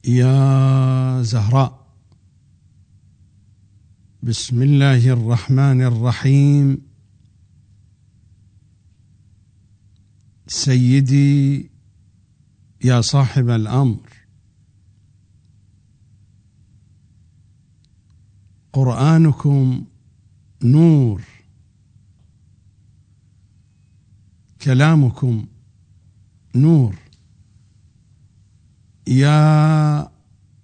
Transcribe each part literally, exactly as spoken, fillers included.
يا زهراء. بسم الله الرحمن الرحيم. سيدي يا صاحب الأمر، قرآنكم نور، كلامكم نور، يا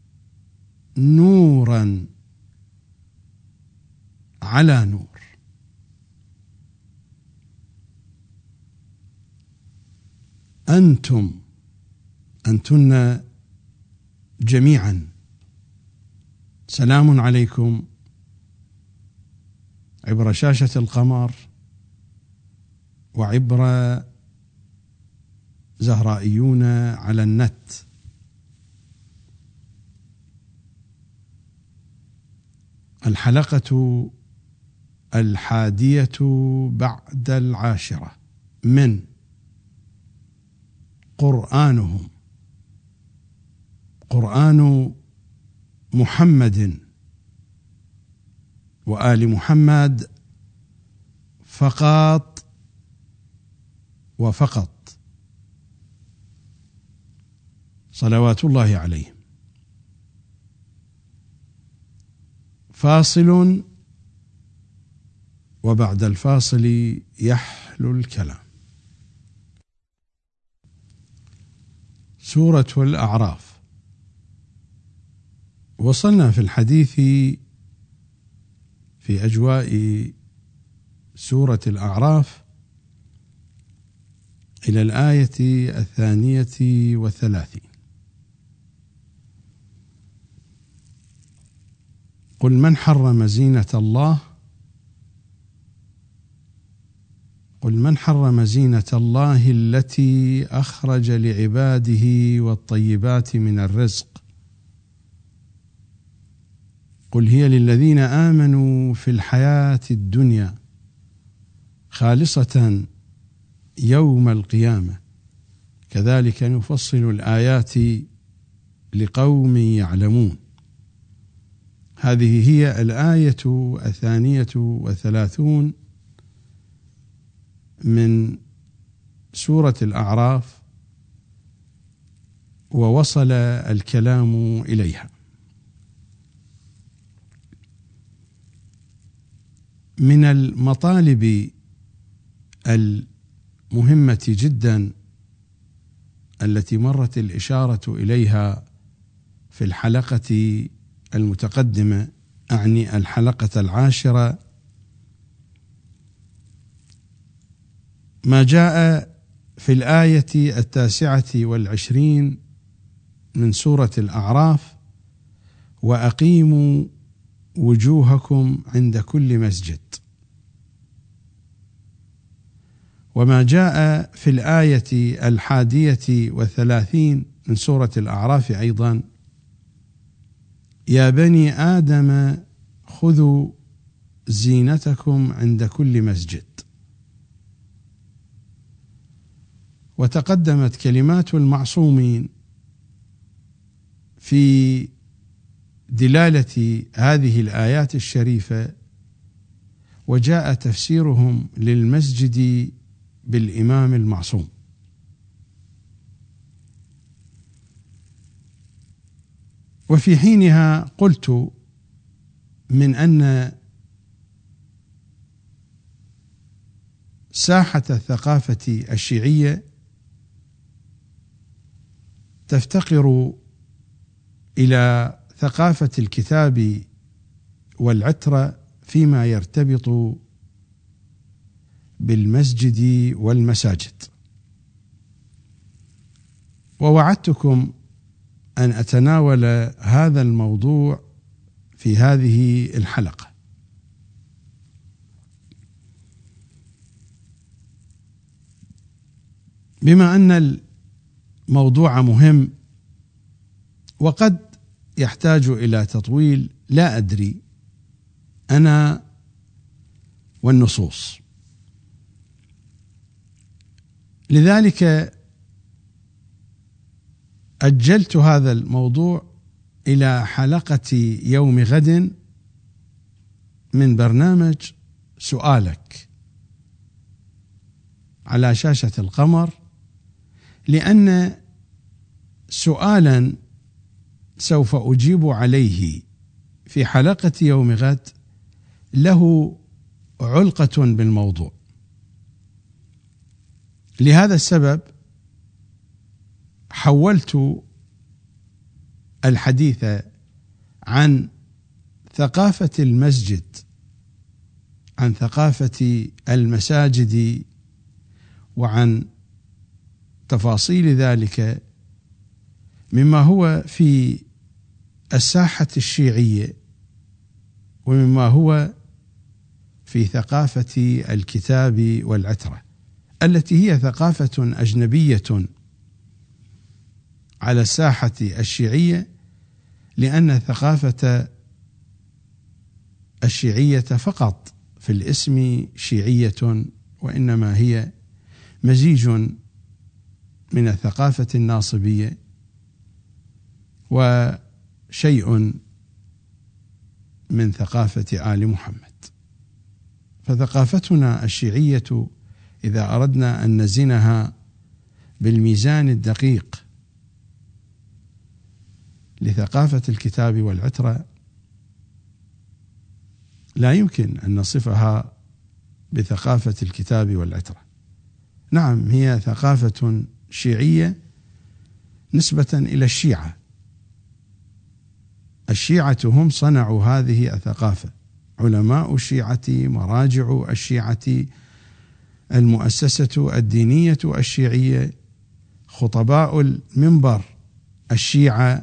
نورا على نور. أنتم أنتن جميعا سلام عليكم عبر شاشة القمر وعبر زهرائيون على النت. الحلقة الحادية بعد العاشرة من قرآنهم، قرآن محمد وآل محمد فقط وفقط، صلوات الله عليهم. فاصل وبعد الفاصل يحلو الكلام. سورة الأعراف. وصلنا في الحديث في أجواء سورة الأعراف إلى الآية الثانية والثلاثين. قل من حرم زينة الله قل من حرم زينة الله التي أخرج لعباده والطيبات من الرزق قل هي للذين آمنوا في الحياة الدنيا خالصة يوم القيامة كذلك نفصل الآيات لقوم يعلمون. هذه هي الآية الثانية والثلاثون من سورة الأعراف، ووصل الكلام إليها. من المطالب المهمة جدا التي مرت الإشارة إليها في الحلقة المتقدمة، أعني الحلقة العاشرة، ما جاء في الآية التاسعة والعشرين من سورة الأعراف: وأقيموا وجوهكم عند كل مسجد. وما جاء في الآية الحادية والثلاثين من سورة الأعراف أيضا: يا بني آدم خذوا زينتكم عند كل مسجد. وتقدمت كلمات المعصومين في دلالة هذه الآيات الشريفة، وجاء تفسيرهم للمسجد بالإمام المعصوم. وفي حينها قلت من أن ساحة الثقافة الشيعية تفتقر إلى ثقافة الكتاب والعترة فيما يرتبط بالمسجد والمساجد. ووعدتكم أن أتناول هذا الموضوع في هذه الحلقة. بما أن الموضوع مهم وقد يحتاج إلى تطويل، لا أدري أنا والنصوص، لذلك أجلت هذا الموضوع إلى حلقة يوم غد من برنامج سؤالك على شاشة القمر، لأن سؤالا سوف أجيب عليه في حلقة يوم غد له علقة بالموضوع. لهذا السبب حولت الحديث عن ثقافة المسجد، عن ثقافة المساجد، وعن تفاصيل ذلك مما هو في الساحة الشيعية ومما هو في ثقافة الكتاب والعترة، التي هي ثقافة أجنبية على الساحة الشيعية، لأن ثقافة الشيعية فقط في الاسم شيعية، وإنما هي مزيج من الثقافة الناصبية وشيء من ثقافة آل محمد. فثقافتنا الشيعية إذا أردنا أن نزنها بالميزان الدقيق لثقافة الكتاب والعترة لا يمكن أن نصفها بثقافة الكتاب والعترة. نعم، هي ثقافة شيعية نسبة إلى الشيعة. الشيعة هم صنعوا هذه الثقافة، علماء الشيعة، مراجع الشيعة، المؤسسة الدينية الشيعية، خطباء المنبر الشيعة،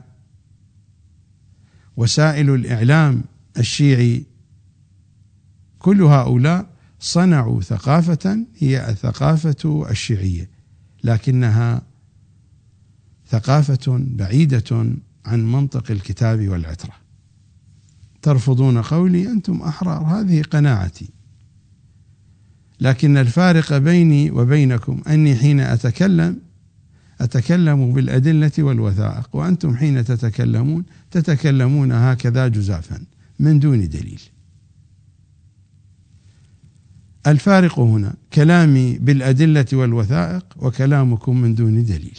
وسائل الإعلام الشيعي، كل هؤلاء صنعوا ثقافة هي الثقافة الشيعية، لكنها ثقافة بعيدة عن منطق الكتاب والعترة. ترفضون قولي، أنتم أحرار، هذه قناعتي، لكن الفارق بيني وبينكم أني حين أتكلم أتكلم بالأدلة والوثائق، وأنتم حين تتكلمون تتكلمون هكذا جزافا من دون دليل. الفارق هنا كلامي بالأدلة والوثائق وكلامكم من دون دليل.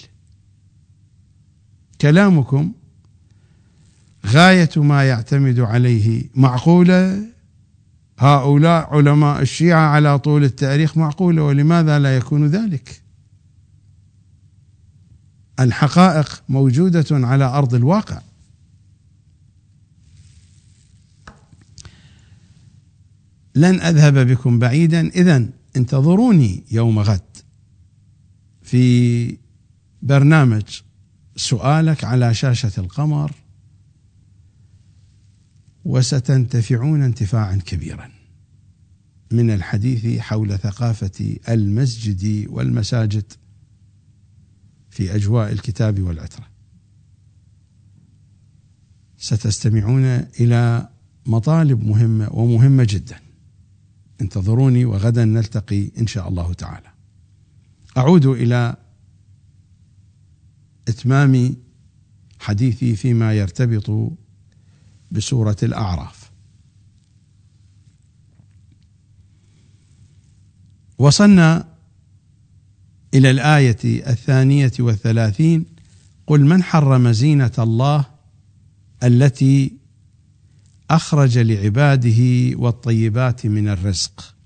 كلامكم غاية ما يعتمد عليه معقولة، هؤلاء علماء الشيعة على طول التاريخ معقولة، ولماذا لا يكون ذلك؟ الحقائق موجودة على أرض الواقع. لن أذهب بكم بعيدا، إذن انتظروني يوم غد في برنامج سؤالك على شاشة القمر، وستنتفعون انتفاعا كبيرا من الحديث حول ثقافة المسجد والمساجد في أجواء الكتاب والعترة. ستستمعون إلى مطالب مهمة ومهمة جدا. انتظروني وغدا نلتقي إن شاء الله تعالى. أعود إلى إتمام حديثي فيما يرتبط بسورة الأعراف. وصلنا إلى الآية الثانية والثلاثين: قل من حرم زينة الله التي أخرج لعباده والطيبات من الرزق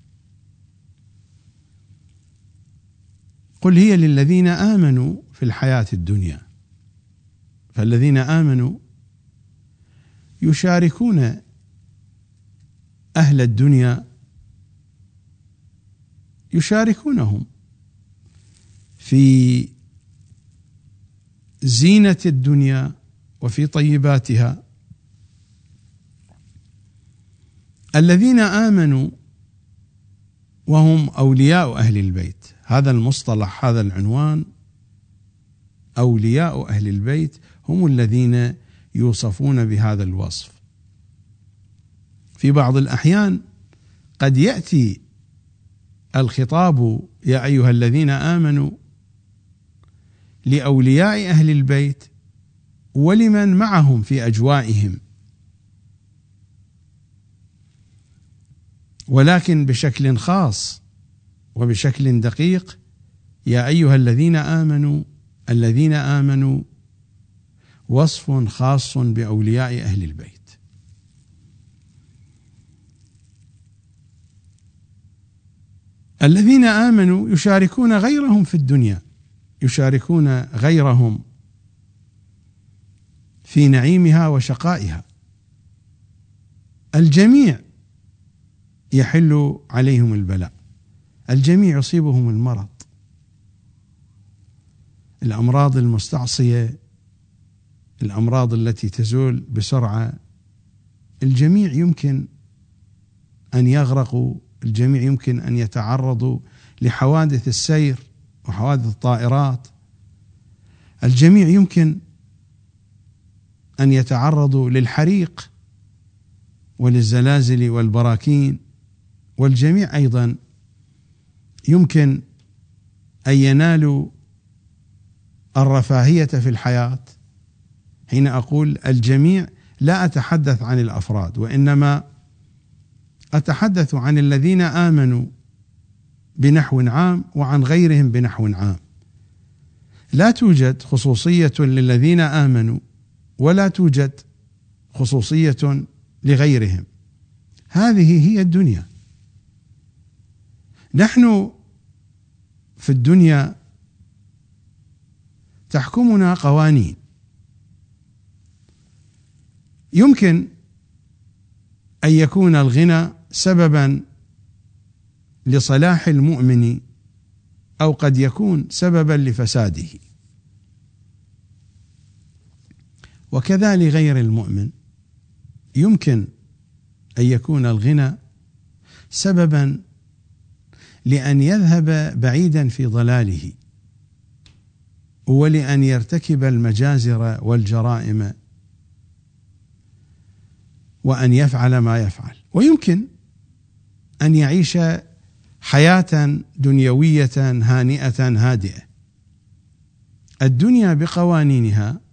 قل هي للذين آمنوا في الحياة الدنيا. فالذين آمنوا يشاركون أهل الدنيا، يشاركونهم في زينة الدنيا وفي طيباتها. الذين آمنوا وهم أولياء أهل البيت، هذا المصطلح، هذا العنوان، أولياء أهل البيت هم الذين يوصفون بهذا الوصف. في بعض الأحيان قد يأتي الخطاب يا أيها الذين آمنوا لأولياء أهل البيت ولمن معهم في أجوائهم، ولكن بشكل خاص وبشكل دقيق: يا أيها الذين آمنوا. الذين آمنوا وصف خاص بأولياء أهل البيت. الذين آمنوا يشاركون غيرهم في الدنيا، يشاركون غيرهم في نعيمها وشقائها. الجميع يحل عليهم البلاء، الجميع يصيبهم المرض، الأمراض المستعصية، الأمراض التي تزول بسرعة. الجميع يمكن أن يغرقوا، الجميع يمكن أن يتعرضوا لحوادث السير وحوادث الطائرات، الجميع يمكن أن يتعرضوا للحريق وللزلازل والبراكين، والجميع أيضا يمكن أن ينالوا الرفاهية في الحياة. حين أقول الجميع لا أتحدث عن الأفراد، وإنما أتحدث عن الذين آمنوا بنحو عام وعن غيرهم بنحو عام. لا توجد خصوصية للذين آمنوا ولا توجد خصوصية لغيرهم، هذه هي الدنيا. نحن في الدنيا تحكمنا قوانين، يمكن أن يكون الغنى سببا لصلاح المؤمن أو قد يكون سببا لفساده، وكذا لغير المؤمن يمكن أن يكون الغنى سببا لأن يذهب بعيدا في ضلاله، ولأن يرتكب المجازر والجرائم وأن يفعل ما يفعل، ويمكن أن يعيش حياة دنيوية هانئة هادئة. الدنيا بقوانينها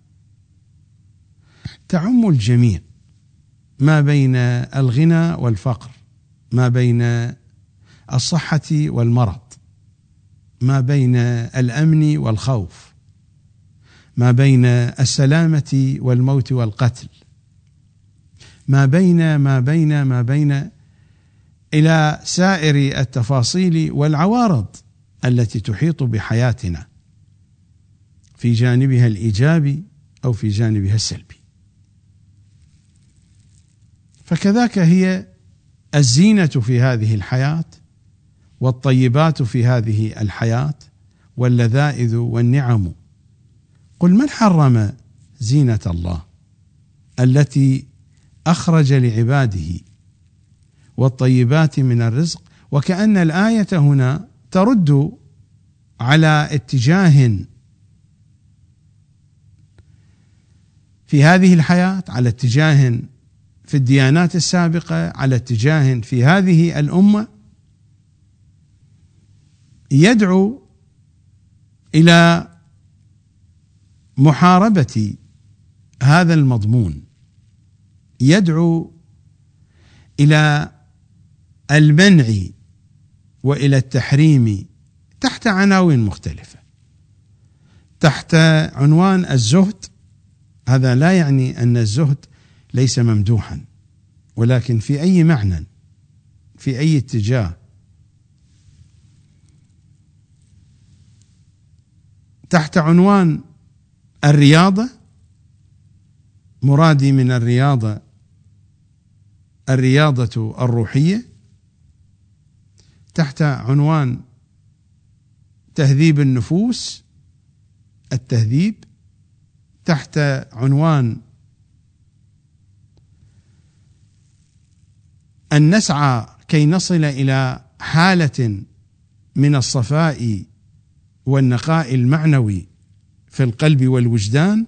تعم الجميع، ما بين الغنى والفقر، ما بين الصحة والمرض، ما بين الأمن والخوف، ما بين السلامة والموت والقتل، ما بين ما بين ما بين إلى سائر التفاصيل والعوارض التي تحيط بحياتنا في جانبها الإيجابي أو في جانبها السلبي. فكذاك هي الزينة في هذه الحياة والطيبات في هذه الحياة واللذائذ والنعم. قل من حرم زينة الله التي أخرج لعباده والطيبات من الرزق. وكأن الآية هنا ترد على اتجاه في هذه الحياة، على اتجاه في الديانات السابقة، على اتجاه في هذه الأمة يدعو إلى محاربة هذا المضمون، يدعو إلى المنع وإلى التحريم تحت عناوين مختلفة. تحت عنوان الزهد، هذا لا يعني أن الزهد ليس ممدوحا، ولكن في أي معنى، في أي اتجاه. تحت عنوان الرياضة، مرادي من الرياضة الرياضة الروحية. تحت عنوان تهذيب النفوس، التهذيب. تحت عنوان أن نسعى كي نصل إلى حالة من الصفاء والنقاء المعنوي في القلب والوجدان،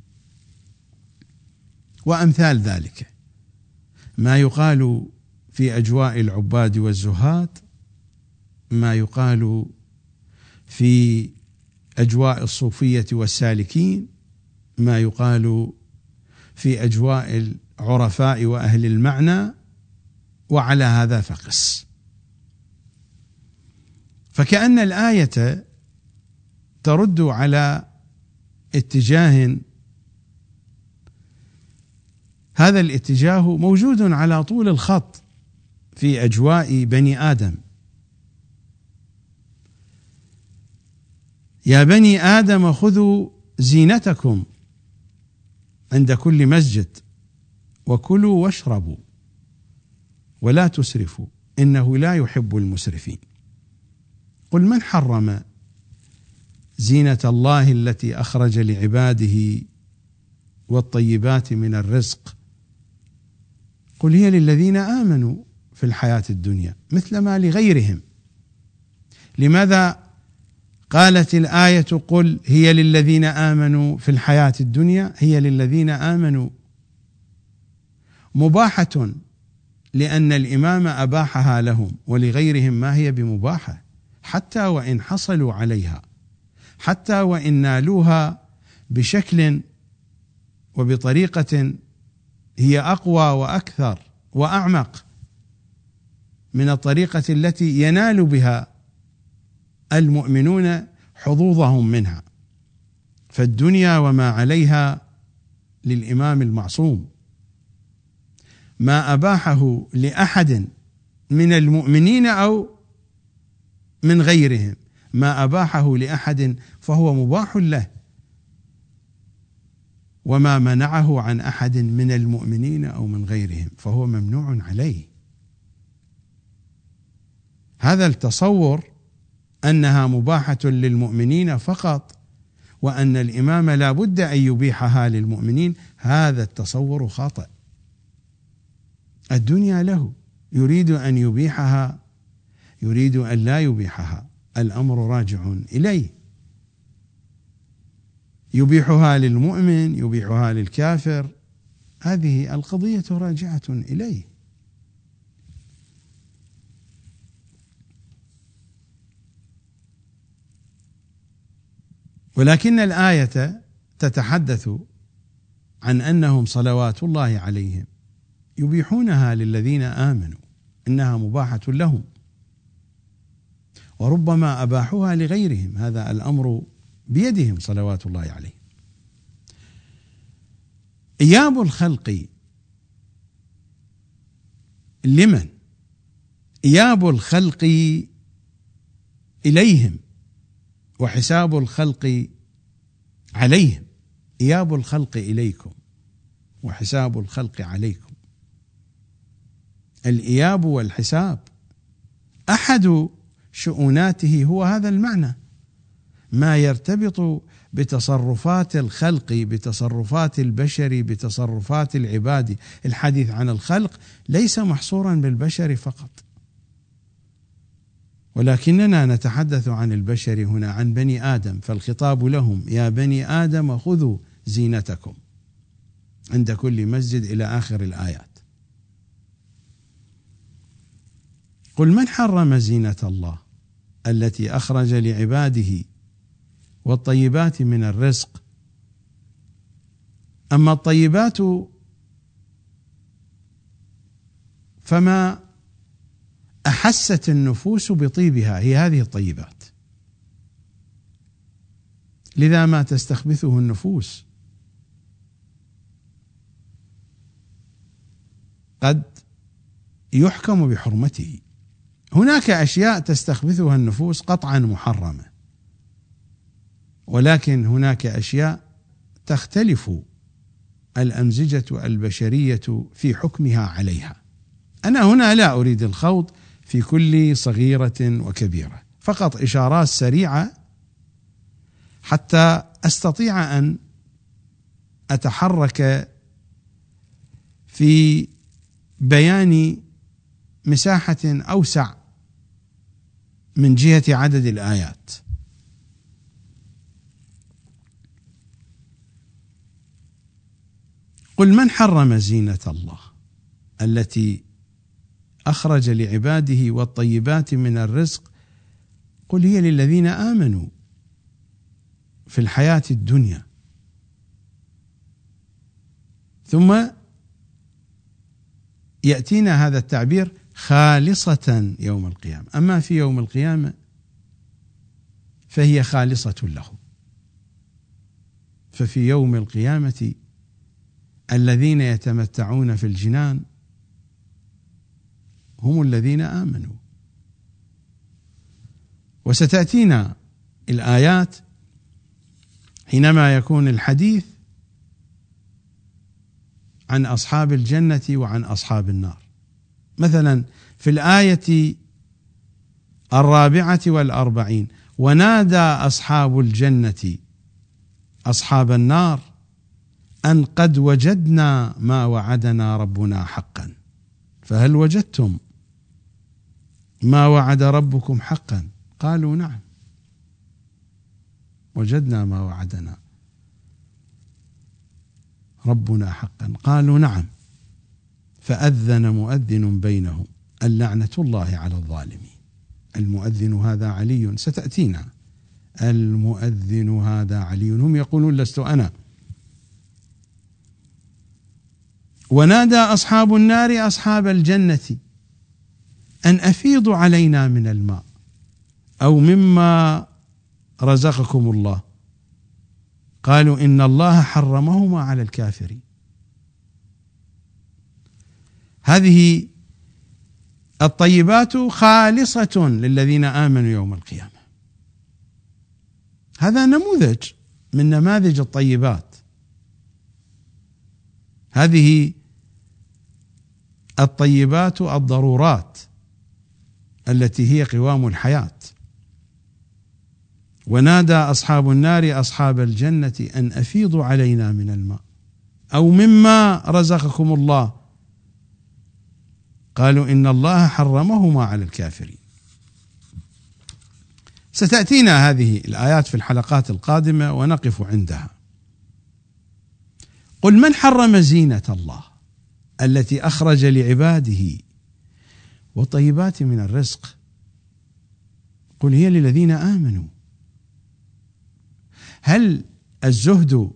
وأمثال ذلك، ما يقال في أجواء العباد والزهاد، ما يقال في أجواء الصوفية والسالكين، ما يقال في أجواء العرفاء وأهل المعنى، وعلى هذا فقس. فكأن الآية ترد على اتجاه، هذا الاتجاه موجود على طول الخط في أجواء بني آدم. يا بني آدم خذوا زينتكم عند كل مسجد وكلوا واشربوا ولا تسرفوا إنه لا يحب المسرفين. قل من حرم زينة الله التي أخرج لعباده والطيبات من الرزق قل هي للذين آمنوا في الحياة الدنيا مثل ما لغيرهم. لماذا قالت الآية قل هي للذين آمنوا في الحياة الدنيا؟ هي للذين آمنوا مباحة لأن الإمام أباحها لهم، ولغيرهم ما هي بمباحة حتى وإن حصلوا عليها، حتى وإن نالوها بشكل وبطريقة هي أقوى وأكثر وأعمق من الطريقة التي ينال بها المؤمنون حظوظهم منها. فالدنيا وما عليها للإمام المعصوم، ما أباحه لأحد من المؤمنين أو من غيرهم، ما أباحه لأحد فهو مباح له، وما منعه عن أحد من المؤمنين أو من غيرهم فهو ممنوع عليه. هذا التصور أنها مباحة للمؤمنين فقط وأن الإمام لا بد أن يبيحها للمؤمنين، هذا التصور خاطئ. الدنيا له، يريد أن يبيحها يريد أن لا يبيحها، الأمر راجع إليه. يبيحها للمؤمن، يبيحها للكافر، هذه القضية راجعة إليه. ولكن الآية تتحدث عن أنهم صلوات الله عليهم يبيحونها للذين آمنوا، إنها مباحة لهم، وربما أباحوها لغيرهم، هذا الأمر بيدهم صلوات الله عليهم. إياب الخلق لمن؟ إياب الخلق إليهم وحساب الخلق عليهم. إياب الخلق إليكم وحساب الخلق عليكم. الإياب والحساب أحد شؤوناته هو هذا المعنى، ما يرتبط بتصرفات الخلق، بتصرفات البشر، بتصرفات العباد. الحديث عن الخلق ليس محصورا بالبشر فقط، ولكننا نتحدث عن البشر هنا، عن بني آدم، فالخطاب لهم يا بني آدم خذوا زينتكم عند كل مسجد إلى آخر الآيات. قل من حرم زينة الله التي أخرج لعباده والطيبات من الرزق. أما الطيبات فما أحست النفوس بطيبها هي هذه الطيبات، لذا ما تستخبثه النفوس قد يحكم بحرمته. هناك أشياء تستخبثها النفوس قطعا محرمة، ولكن هناك أشياء تختلف الأمزجة البشرية في حكمها عليها. أنا هنا لا أريد الخوض في كل صغيرة وكبيرة، فقط إشارات سريعة حتى أستطيع أن أتحرك في بيان مساحة أوسع من جهة عدد الآيات. قل من حرم زينة الله التي أخرج لعباده والطيبات من الرزق قل هي للذين آمنوا في الحياة الدنيا ثم يأتينا هذا التعبير خالصة يوم القيامة. أما في يوم القيامة فهي خالصة له. ففي يوم القيامة الذين يتمتعون في الجنان هم الذين آمنوا. وستأتينا الآيات حينما يكون الحديث عن أصحاب الجنة وعن أصحاب النار. مثلا في الآية الرابعة والأربعين: ونادى أصحاب الجنة أصحاب النار أن قد وجدنا ما وعدنا ربنا حقا فهل وجدتم ما وعد ربكم حقا؟ قالوا نعم وجدنا ما وعدنا ربنا حقا. قالوا نعم. فأذن مؤذن بينهم اللعنة الله على الظالمين. المؤذن هذا علي، ستأتينا المؤذن هذا علي، هم يقولون لست أنا. ونادى أصحاب النار أصحاب الجنة أن أفيضوا علينا من الماء أو مما رزقكم الله قالوا إن الله حرمهما على الكافرين. هذه الطيبات خالصة للذين آمنوا يوم القيامة. هذا نموذج من نماذج الطيبات. هذه الطيبات الضرورات التي هي قوام الحياة. ونادى أصحاب النار أصحاب الجنة أن أفيضوا علينا من الماء أو مما رزقكم الله قالوا إن الله حرمهما على الكافرين. ستأتينا هذه الآيات في الحلقات القادمة ونقف عندها. قل من حرم زينة الله التي أخرج لعباده والطيبات من الرزق قل هي للذين آمنوا. هل الزهد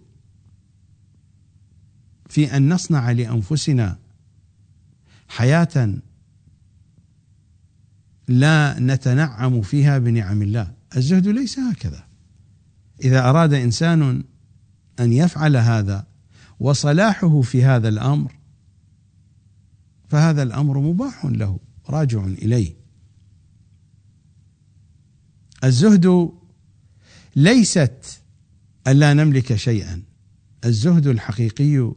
في أن نصنع لأنفسنا حياة لا نتنعم فيها بنعم الله؟ الزهد ليس هكذا. إذا أراد إنسان أن يفعل هذا وصلاحه في هذا الأمر فهذا الأمر مباح له راجع إليه. الزهد ليست ألا نملك شيئا. الزهد الحقيقي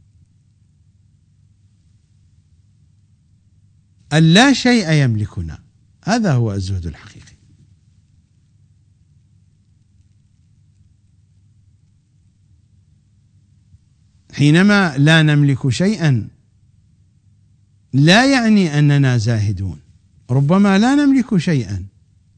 أن لا شيء يملكنا، هذا هو الزهد الحقيقي. حينما لا نملك شيئا لا يعني أننا زاهدون. ربما لا نملك شيئا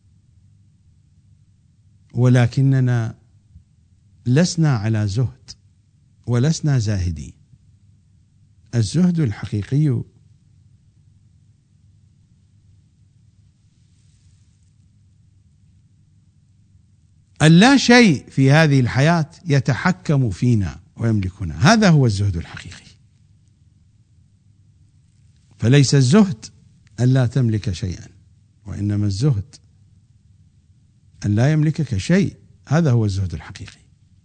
ولكننا لسنا على زهد ولسنا زاهدين. الزهد الحقيقي اللا شيء في هذه الحياة يتحكم فينا ويملكنا، هذا هو الزهد الحقيقي. فليس الزهد ألا تملك شيئا، وإنما الزهد أن لا يملكك شيء، هذا هو الزهد الحقيقي.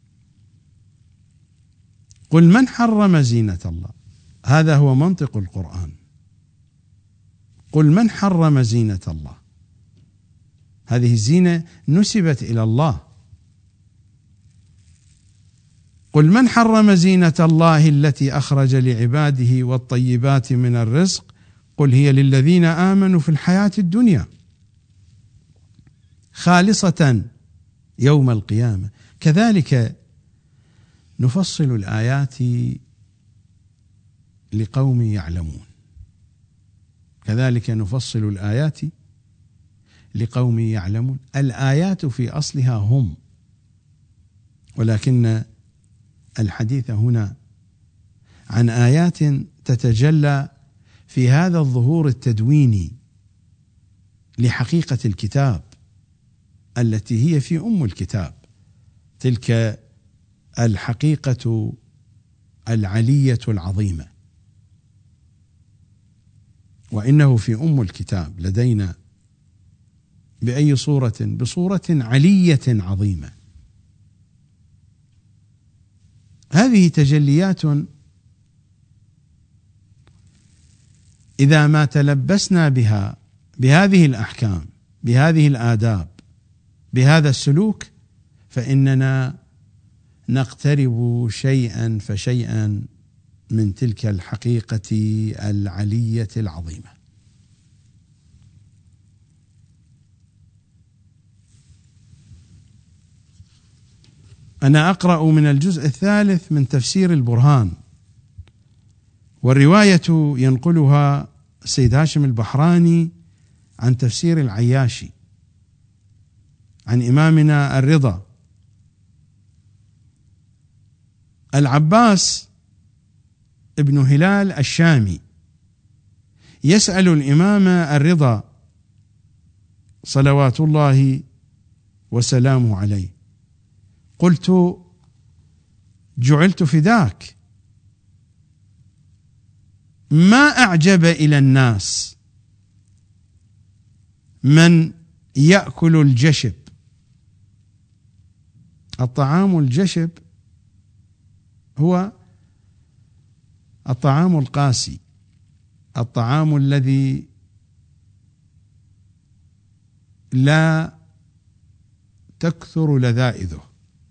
قل من حرم زينة الله، هذا هو منطق القرآن. قل من حرم زينة الله، هذه الزينة نسبت إلى الله. قل من حرم زينة الله التي أخرج لعباده والطيبات من الرزق قل هي للذين آمنوا في الحياة الدنيا خالصة يوم القيامة. كذلك نفصل الآيات لقوم يعلمون. كذلك نفصل الآيات لقوم يعلمون. الآيات في أصلها هم، ولكن الحديث هنا عن آيات تتجلى في هذا الظهور التدويني لحقيقة الكتاب التي هي في أم الكتاب، تلك الحقيقة العلية العظيمة، وإنه في أم الكتاب لدينا بأي صورة؟ بصورة علية عظيمة. هذه تجليات إذا ما تلبسنا بها، بهذه الأحكام، بهذه الآداب، بهذا السلوك، فإننا نقترب شيئا فشيئا من تلك الحقيقة العلية العظيمة. أنا أقرأ من الجزء الثالث من تفسير البرهان، والرواية ينقلها السيد هاشم البحراني عن تفسير العياشي عن إمامنا الرضا. العباس ابن هلال الشامي يسأل الإمام الرضا صلوات الله وسلامه عليه: قلت جعلت فداك، ما أعجب إلى الناس من يأكل الجشب. الطعام الجشب هو الطعام القاسي، الطعام الذي لا تكثر لذائذه،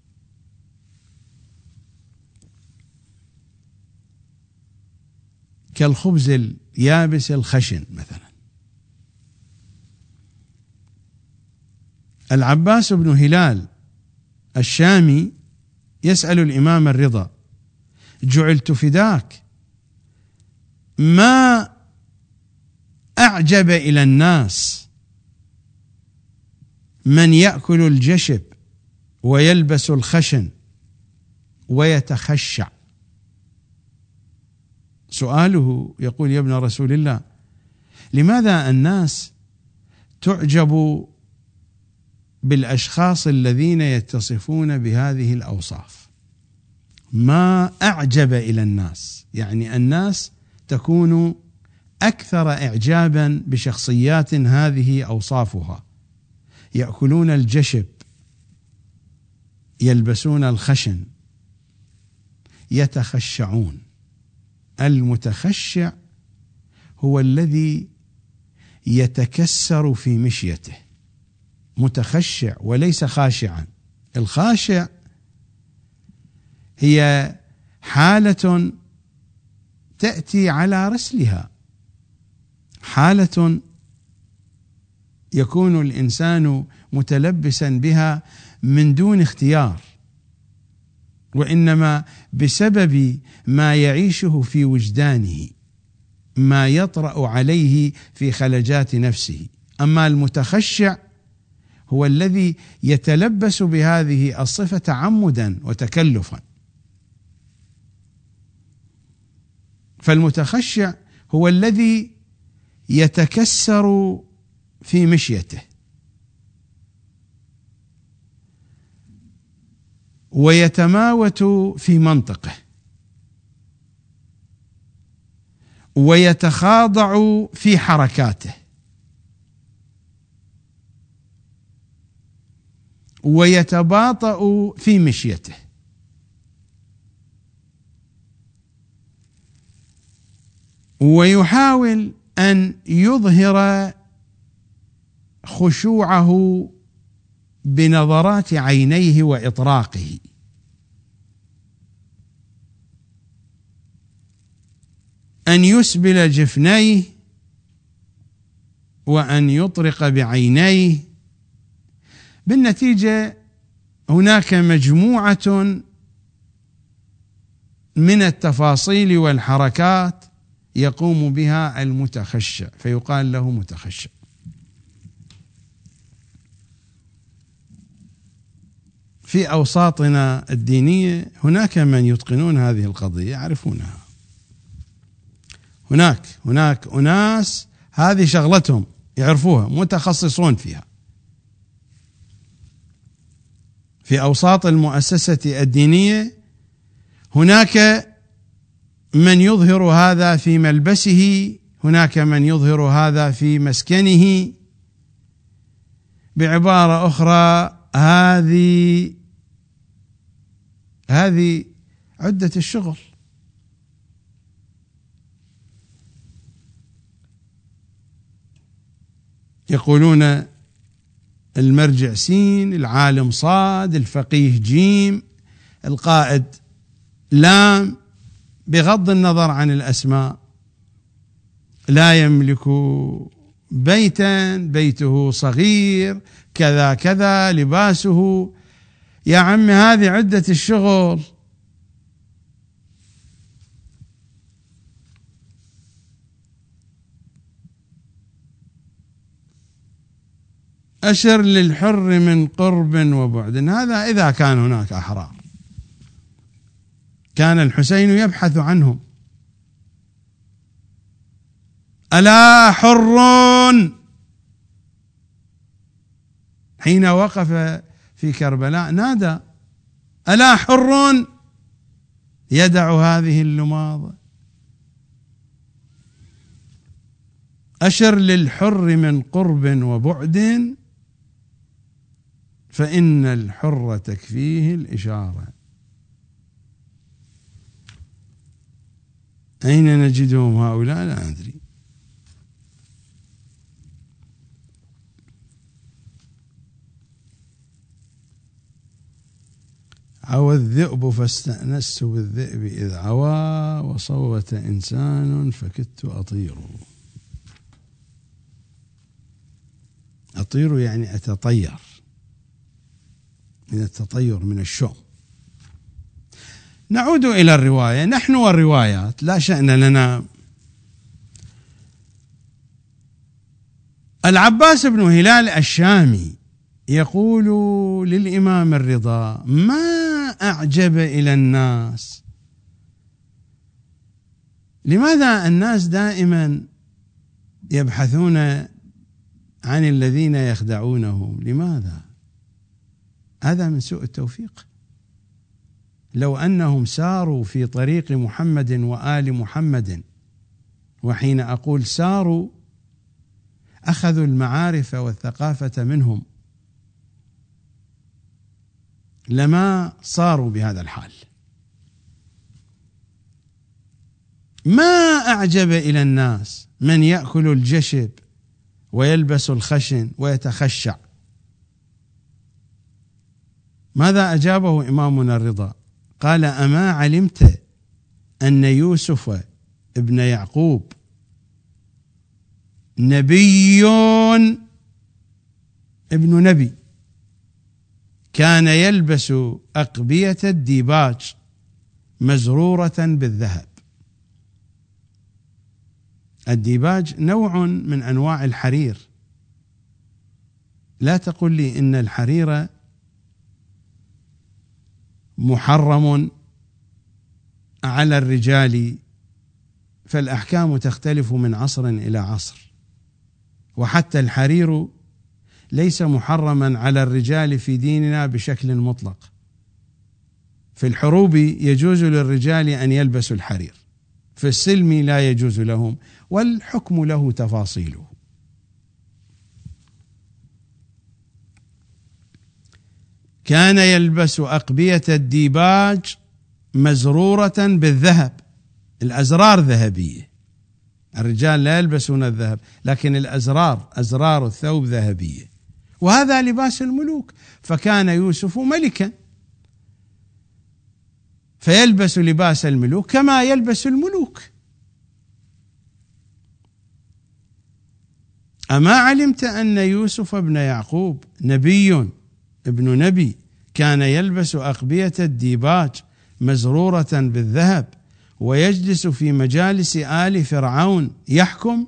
كالخبز اليابس الخشن مثلا. العباس بن هلال الشامي يسأل الإمام الرضا: جعلت فداك، ما أعجب إلى الناس من يأكل الجشب ويلبس الخشن ويتخشع. سؤاله يقول: يا ابن رسول الله، لماذا الناس تعجب بالأشخاص الذين يتصفون بهذه الأوصاف؟ ما أعجب إلى الناس، يعني الناس تكون أكثر إعجابا بشخصيات هذه أوصافها: يأكلون الجشب، يلبسون الخشن، يتخشعون. المتخشع هو الذي يتكسر في مشيته، متخشع وليس خاشعا. الخاشع هي حالة تأتي على رسلها، حالة يكون الإنسان متلبسا بها من دون اختيار، وإنما بسبب ما يعيشه في وجدانه، ما يطرأ عليه في خلجات نفسه. أما المتخشع هو الذي يتلبس بهذه الصفة تعمدا وتكلفا. فالمتخشع هو الذي يتكسر في مشيته ويتماوت في منطقه ويتخاضع في حركاته ويتباطأ في مشيته. ويحاول أن يظهر خشوعه بنظرات عينيه وإطراقه، أن يسبل جفنيه وأن يطرق بعينيه. بالنتيجة هناك مجموعة من التفاصيل والحركات يقوم بها المتخشع، فيقال له متخشع. في أوساطنا الدينية هناك من يتقنون هذه القضية، يعرفونها. هناك هناك أناس هذه شغلتهم، يعرفوها، متخصصون فيها. في أوساط المؤسسة الدينية هناك من يظهر هذا في ملبسه، هناك من يظهر هذا في مسكنه. بعبارة أخرى، هذه هذه عدة الشغل. يقولون المرجع سين، العالم صاد، الفقيه جيم، القائد لام، بغض النظر عن الأسماء. لا يملك بيتا، بيته صغير، كذا كذا، لباسه. يا عم هذه عدة الشغل. أشر للحر من قرب وبعد، هذا إذا كان هناك أحرار. كان الحسين يبحث عنهم. ألا حر، حين وقف في كربلاء نادى ألا حر يدع هذه اللماضة. أشر للحر من قرب وبعد فإن الحر تكفيه الإشارة. أين نجدهم هؤلاء؟ لا أدري. عوى الذئب فاستأنست بالذئب إذ عوى، وصوت إنسان فكدت أطير. أطير يعني أتطير، من التطير، من الشوم. نعود إلى الرواية. نحن والروايات لا شأن لنا. العباس بن هلال الشامي يقول للإمام الرضا: ما أعجب إلى الناس. لماذا الناس دائما يبحثون عن الذين يخدعونهم؟ لماذا؟ هذا من سوء التوفيق. لو أنهم ساروا في طريق محمد وآل محمد، وحين أقول ساروا أخذوا المعارف والثقافة منهم، لما صاروا بهذا الحال. ما أعجب إلى الناس من يأكل الجشب ويلبس الخشن ويتخشع. ماذا أجابه إمامنا الرضا؟ قال: أما علمت أن يوسف ابن يعقوب نبي ابن نبي، كان يلبس أقبية الديباج مزرورة بالذهب. الديباج نوع من أنواع الحرير. لا تقل لي إن الحرير محرم على الرجال، فالأحكام تختلف من عصر إلى عصر. وحتى الحرير ليس محرما على الرجال في ديننا بشكل مطلق. في الحروب يجوز للرجال أن يلبسوا الحرير، في السلم لا يجوز لهم، والحكم له تفاصيله. كان يلبس أقبية الديباج مزرورة بالذهب. الأزرار ذهبية، الرجال لا يلبسون الذهب، لكن الأزرار، أزرار الثوب ذهبية، وهذا لباس الملوك. فكان يوسف ملكا فيلبس لباس الملوك كما يلبس الملوك. أما علمت أن يوسف ابن يعقوب نبي ابن نبي، كان يلبس أقبية الديباج مزرورة بالذهب ويجلس في مجالس آل فرعون يحكم؟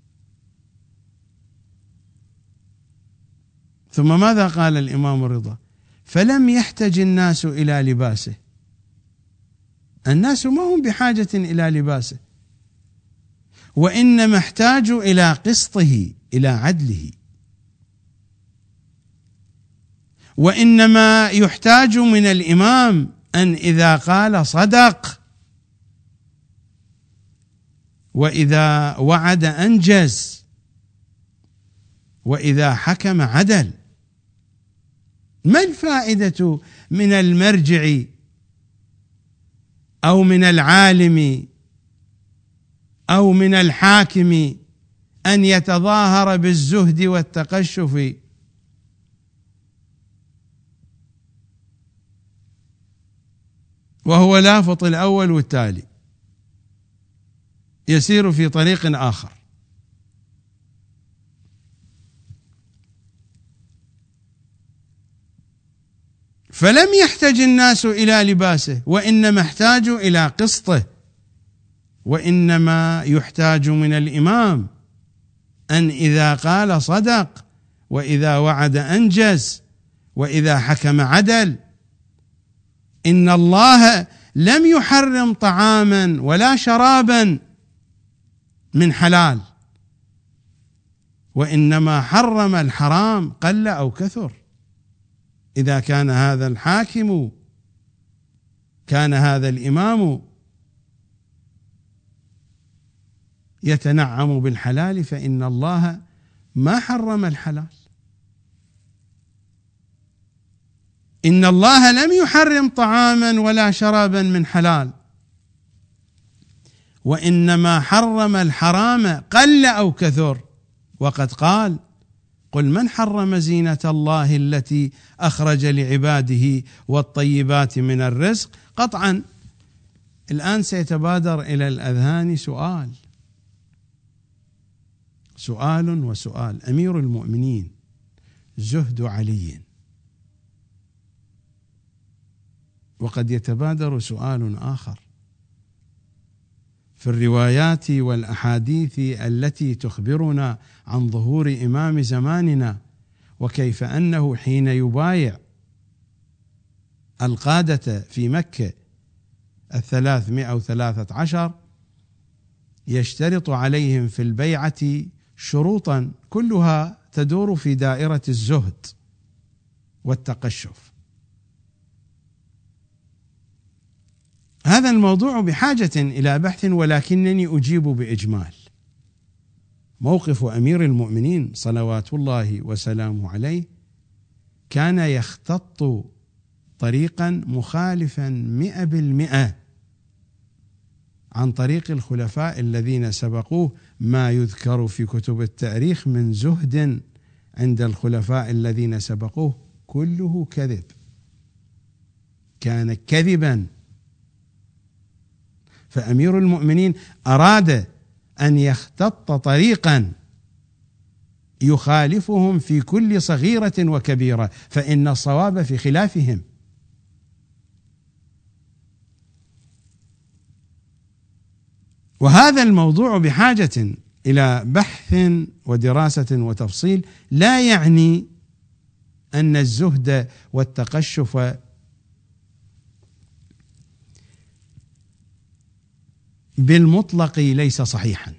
ثم ماذا قال الإمام الرضا؟ فلم يحتج الناس إلى لباسه. الناس ما هم بحاجة إلى لباسه، وإنما احتاجوا إلى قسطه، إلى عدله. وإنما يحتاج من الإمام أن إذا قال صدق وإذا وعد أنجز، وإذا حكم عدل. ما الفائدة من المرجع أو من العالم أو من الحاكم أن يتظاهر بالزهد والتقشف وهو لافط الأول والتالي، يسير في طريق آخر؟ فلم يحتج الناس إلى لباسه، وإنما احتاجوا إلى قسطه، وإنما يحتاج من الإمام أن إذا قال صدق، وإذا وعد أنجز، وإذا حكم عدل. إن الله لم يحرم طعاما ولا شرابا من حلال، وإنما حرم الحرام قل أو كثر. إذا كان هذا الحاكم، كان هذا الإمام يتنعم بالحلال، فإن الله ما حرم الحلال. إن الله لم يحرم طعاما ولا شرابا من حلال، وإنما حرم الحرام قل أو كثر. وقد قال: قل من حرم زينة الله التي أخرج لعباده والطيبات من الرزق. قطعا الآن سيتبادر إلى الأذهان سؤال سؤال وسؤال. أمير المؤمنين زهد علي، وقد يتبادر سؤال آخر في الروايات والأحاديث التي تخبرنا عن ظهور إمام زماننا، وكيف أنه حين يبايع القادة في مكة الثلاثمائة وثلاثة عشر يشترط عليهم في البيعة شروطا كلها تدور في دائرة الزهد والتقشف. هذا الموضوع بحاجة إلى بحث، ولكنني أجيب بإجمال. موقف أمير المؤمنين صلوات الله وسلامه عليه كان يختط طريقا مخالفا مئة بالمئة عن طريق الخلفاء الذين سبقوه. ما يذكر في كتب التاريخ من زهد عند الخلفاء الذين سبقوه كله كذب، كان كذبا. فأمير المؤمنين أراد أن يختط طريقا يخالفهم في كل صغيرة وكبيرة، فإن الصواب في خلافهم. وهذا الموضوع بحاجة إلى بحث ودراسة وتفصيل، لا يعني أن الزهد والتقشف بالمطلق ليس صحيحا.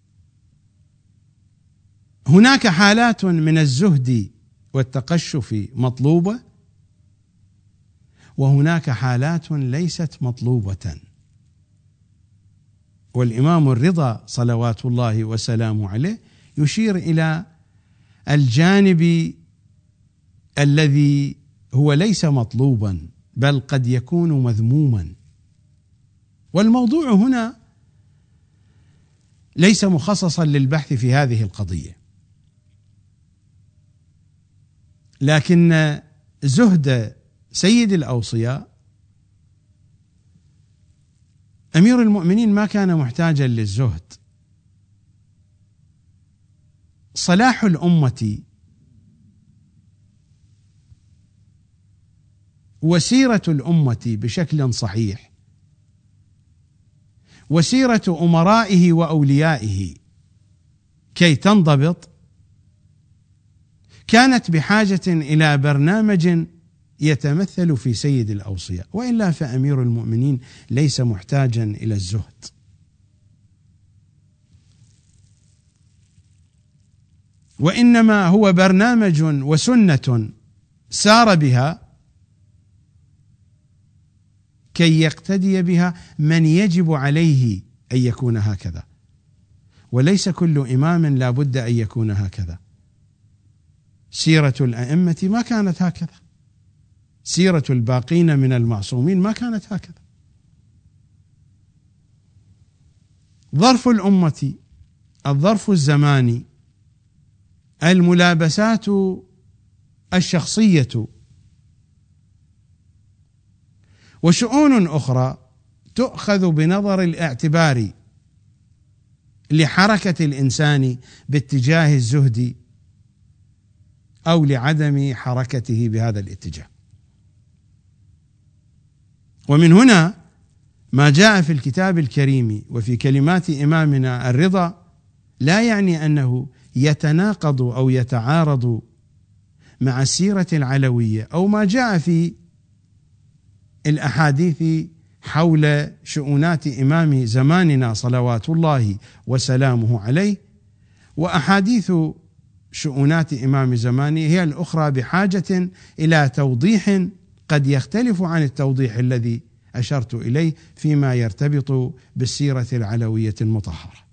هناك حالات من الزهد والتقشف مطلوبة، وهناك حالات ليست مطلوبة. والإمام الرضا صلوات الله وسلامه عليه يشير إلى الجانب الذي هو ليس مطلوبا، بل قد يكون مذموما. والموضوع هنا ليس مخصصا للبحث في هذه القضية، لكن زهد سيد الأوصياء أمير المؤمنين ما كان محتاجا للزهد. صلاح الأمة وسيرة الأمة بشكل صحيح، وسيرة أمرائه وأوليائه كي تنضبط، كانت بحاجة إلى برنامج يتمثل في سيد الأوصياء، وإلا فأمير المؤمنين ليس محتاجا إلى الزهد. وإنما هو برنامج وسنة سار بها كي يقتدي بها من يجب عليه أن يكون هكذا. وليس كل إمام لا بد أن يكون هكذا. سيرة الأئمة ما كانت هكذا، سيرة الباقين من المعصومين ما كانت هكذا. ظرف الأمة، الظرف الزماني، الملابسات الشخصية، وشؤون أخرى تؤخذ بنظر الاعتبار لحركة الإنسان باتجاه الزهد أو لعدم حركته بهذا الاتجاه. ومن هنا ما جاء في الكتاب الكريم وفي كلمات إمامنا الرضا لا يعني أنه يتناقض أو يتعارض مع السيرة العلوية أو ما جاء في الأحاديث حول شؤونات إمام زماننا صلوات الله وسلامه عليه. وأحاديث شؤونات إمام زمانه هي الأخرى بحاجة إلى توضيح قد يختلف عن التوضيح الذي أشرت إليه فيما يرتبط بالسيرة العلوية المطهرة.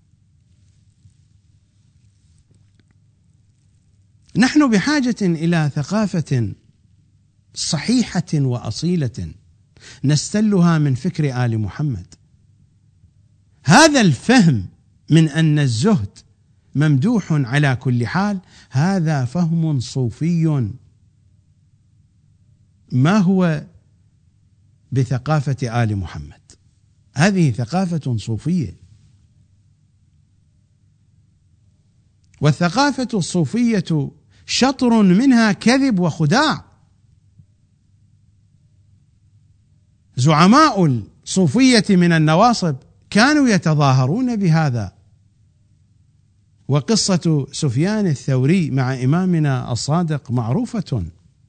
نحن بحاجة إلى ثقافة صحيحة وأصيلة نستلها من فكر آل محمد. هذا الفهم من أن الزهد ممدوح على كل حال هذا فهم صوفي، ما هو بثقافة آل محمد، هذه ثقافة صوفية. والثقافة الصوفية شطر منها كذب وخداع. زعماء الصوفية من النواصب كانوا يتظاهرون بهذا. وقصة سفيان الثوري مع إمامنا الصادق معروفة،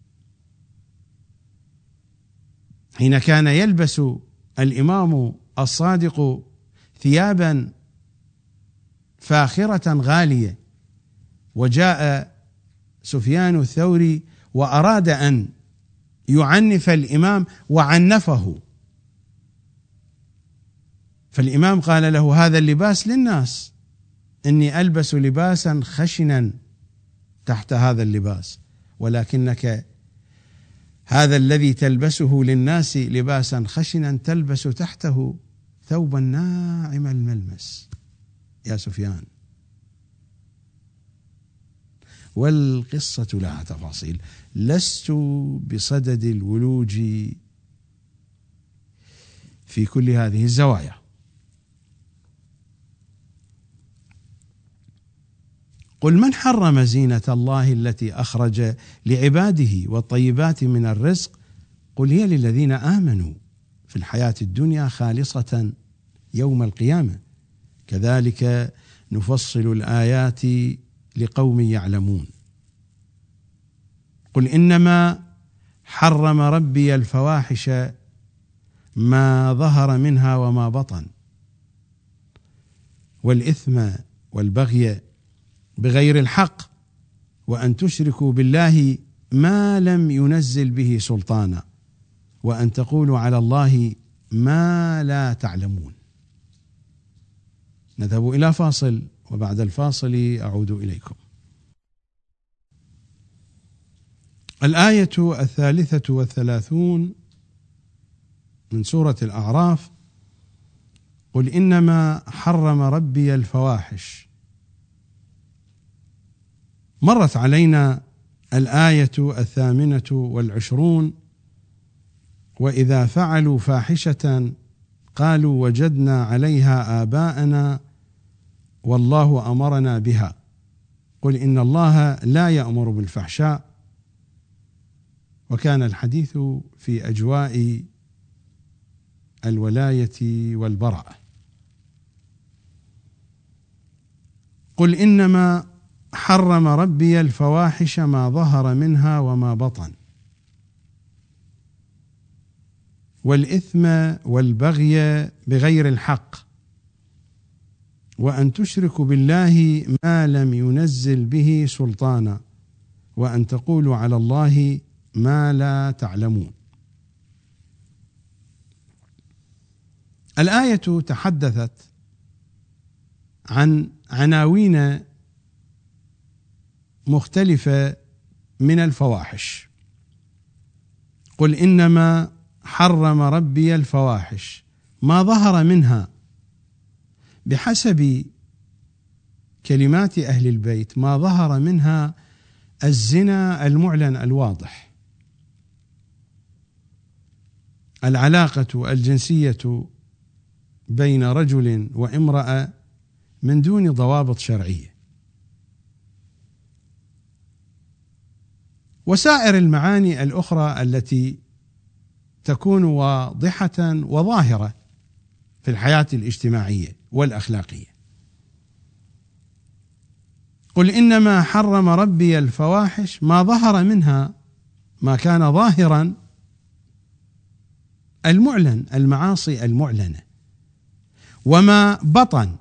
حين كان يلبس الإمام الصادق ثيابا فاخرة غالية، وجاء سفيان الثوري وأراد أن يعنف الإمام وعنفه، فالإمام قال له: هذا اللباس للناس، إني ألبس لباسا خشنا تحت هذا اللباس، ولكنك هذا الذي تلبسه للناس لباسا خشنا تلبس تحته ثوبا ناعم الملمس يا سفيان. والقصة لها تفاصيل، لست بصدد الولوج في كل هذه الزوايا. قل من حرم زينة الله التي أخرج لعباده والطيبات من الرزق قل هي للذين آمنوا في الحياة الدنيا خالصة يوم القيامة كذلك نفصل الآيات لقوم يعلمون. قل إنما حرم ربي الفواحش ما ظهر منها وما بطن والإثم والبغي بغير الحق وأن تشركوا بالله ما لم ينزل به سلطانا وأن تقولوا على الله ما لا تعلمون. نذهب إلى فاصل وبعد الفاصل أعود إليكم. الآية الثالثة والثلاثون من سورة الأعراف: قل إنما حرم ربي الفواحش. مرت علينا الآية الثامنة والعشرون: وإذا فعلوا فاحشة قالوا وجدنا عليها آباءنا والله أمرنا بها قل إن الله لا يأمر بالفحشاء. وكان الحديث في أجواء الولاية والبراءة. قل إنما حرم ربي الفواحش ما ظهر منها وما بطن والإثم والبغي بغير الحق وأن تشركوا بالله ما لم ينزل به سلطانا وأن تقولوا على الله ما لا تعلمون. الآية تحدثت عن عناوين مختلفة من الفواحش. قل إنما حرم ربي الفواحش ما ظهر منها، بحسب كلمات أهل البيت ما ظهر منها الزنا المعلن الواضح، العلاقة الجنسية بين رجل وامرأة من دون ضوابط شرعية، وسائر المعاني الأخرى التي تكون واضحة وظاهرة في الحياة الاجتماعية والأخلاقية. قل إنما حرم ربي الفواحش ما ظهر منها، ما كان ظاهرا، المعلن، المعاصي المعلنة، وما بطن.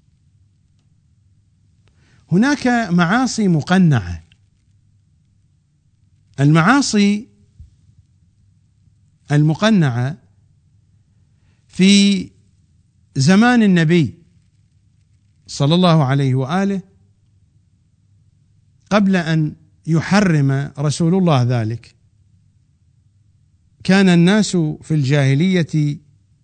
هناك معاصي مقنعة. المعاصي المقنعة في زمان النبي صلى الله عليه وآله قبل أن يحرم رسول الله ذلك، كان الناس في الجاهلية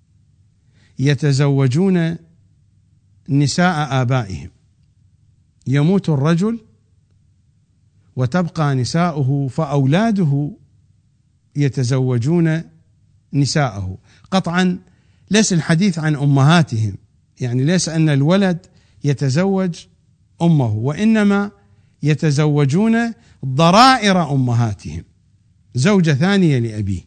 يتزوجون نساء آبائهم، يموت الرجل وتبقى نساؤه، فأولاده يتزوجون نساءه. قطعا ليس الحديث عن أمهاتهم، يعني ليس أن الولد يتزوج أمه، وإنما يتزوجون ضرائر أمهاتهم، زوجة ثانية لأبيه.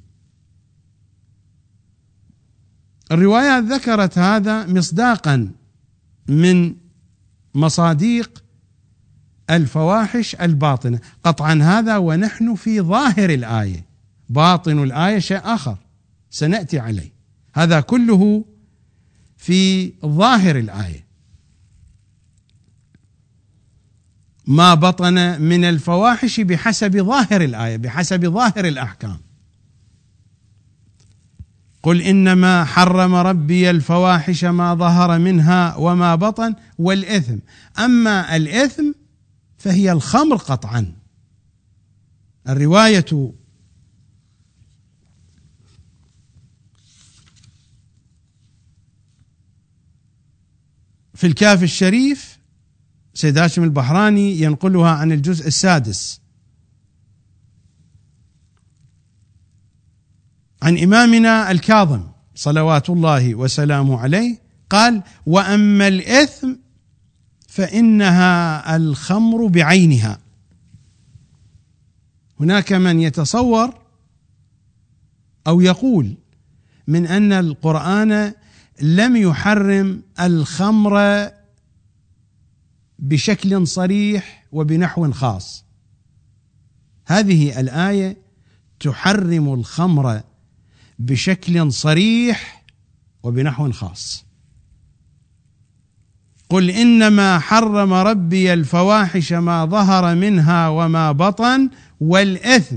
الروايات ذكرت هذا مصداقا من مصاديق الفواحش الباطنة. قطعا هذا ونحن في ظاهر الآية، باطن الآية شيء آخر سنأتي عليه. هذا كله في ظاهر الآية. ما بطن من الفواحش بحسب ظاهر الآية، بحسب ظاهر الأحكام. قل إنما حرم ربي الفواحش ما ظهر منها وما بطن والإثم. أما الإثم فهي الخمر قطعا. الرواية في الكافي الشريف سيد هاشم البحراني ينقلها عن الجزء السادس عن إمامنا الكاظم صلوات الله وسلامه عليه قال: وأما الإثم فإنها الخمر بعينها. هناك من يتصور أو يقول من أن القرآن لم يحرم الخمر بشكل صريح وبنحو خاص. هذه الآية تحرم الخمر بشكل صريح وبنحو خاص. قل إنما حرم ربي الفواحش ما ظهر منها وما بطن والإثم.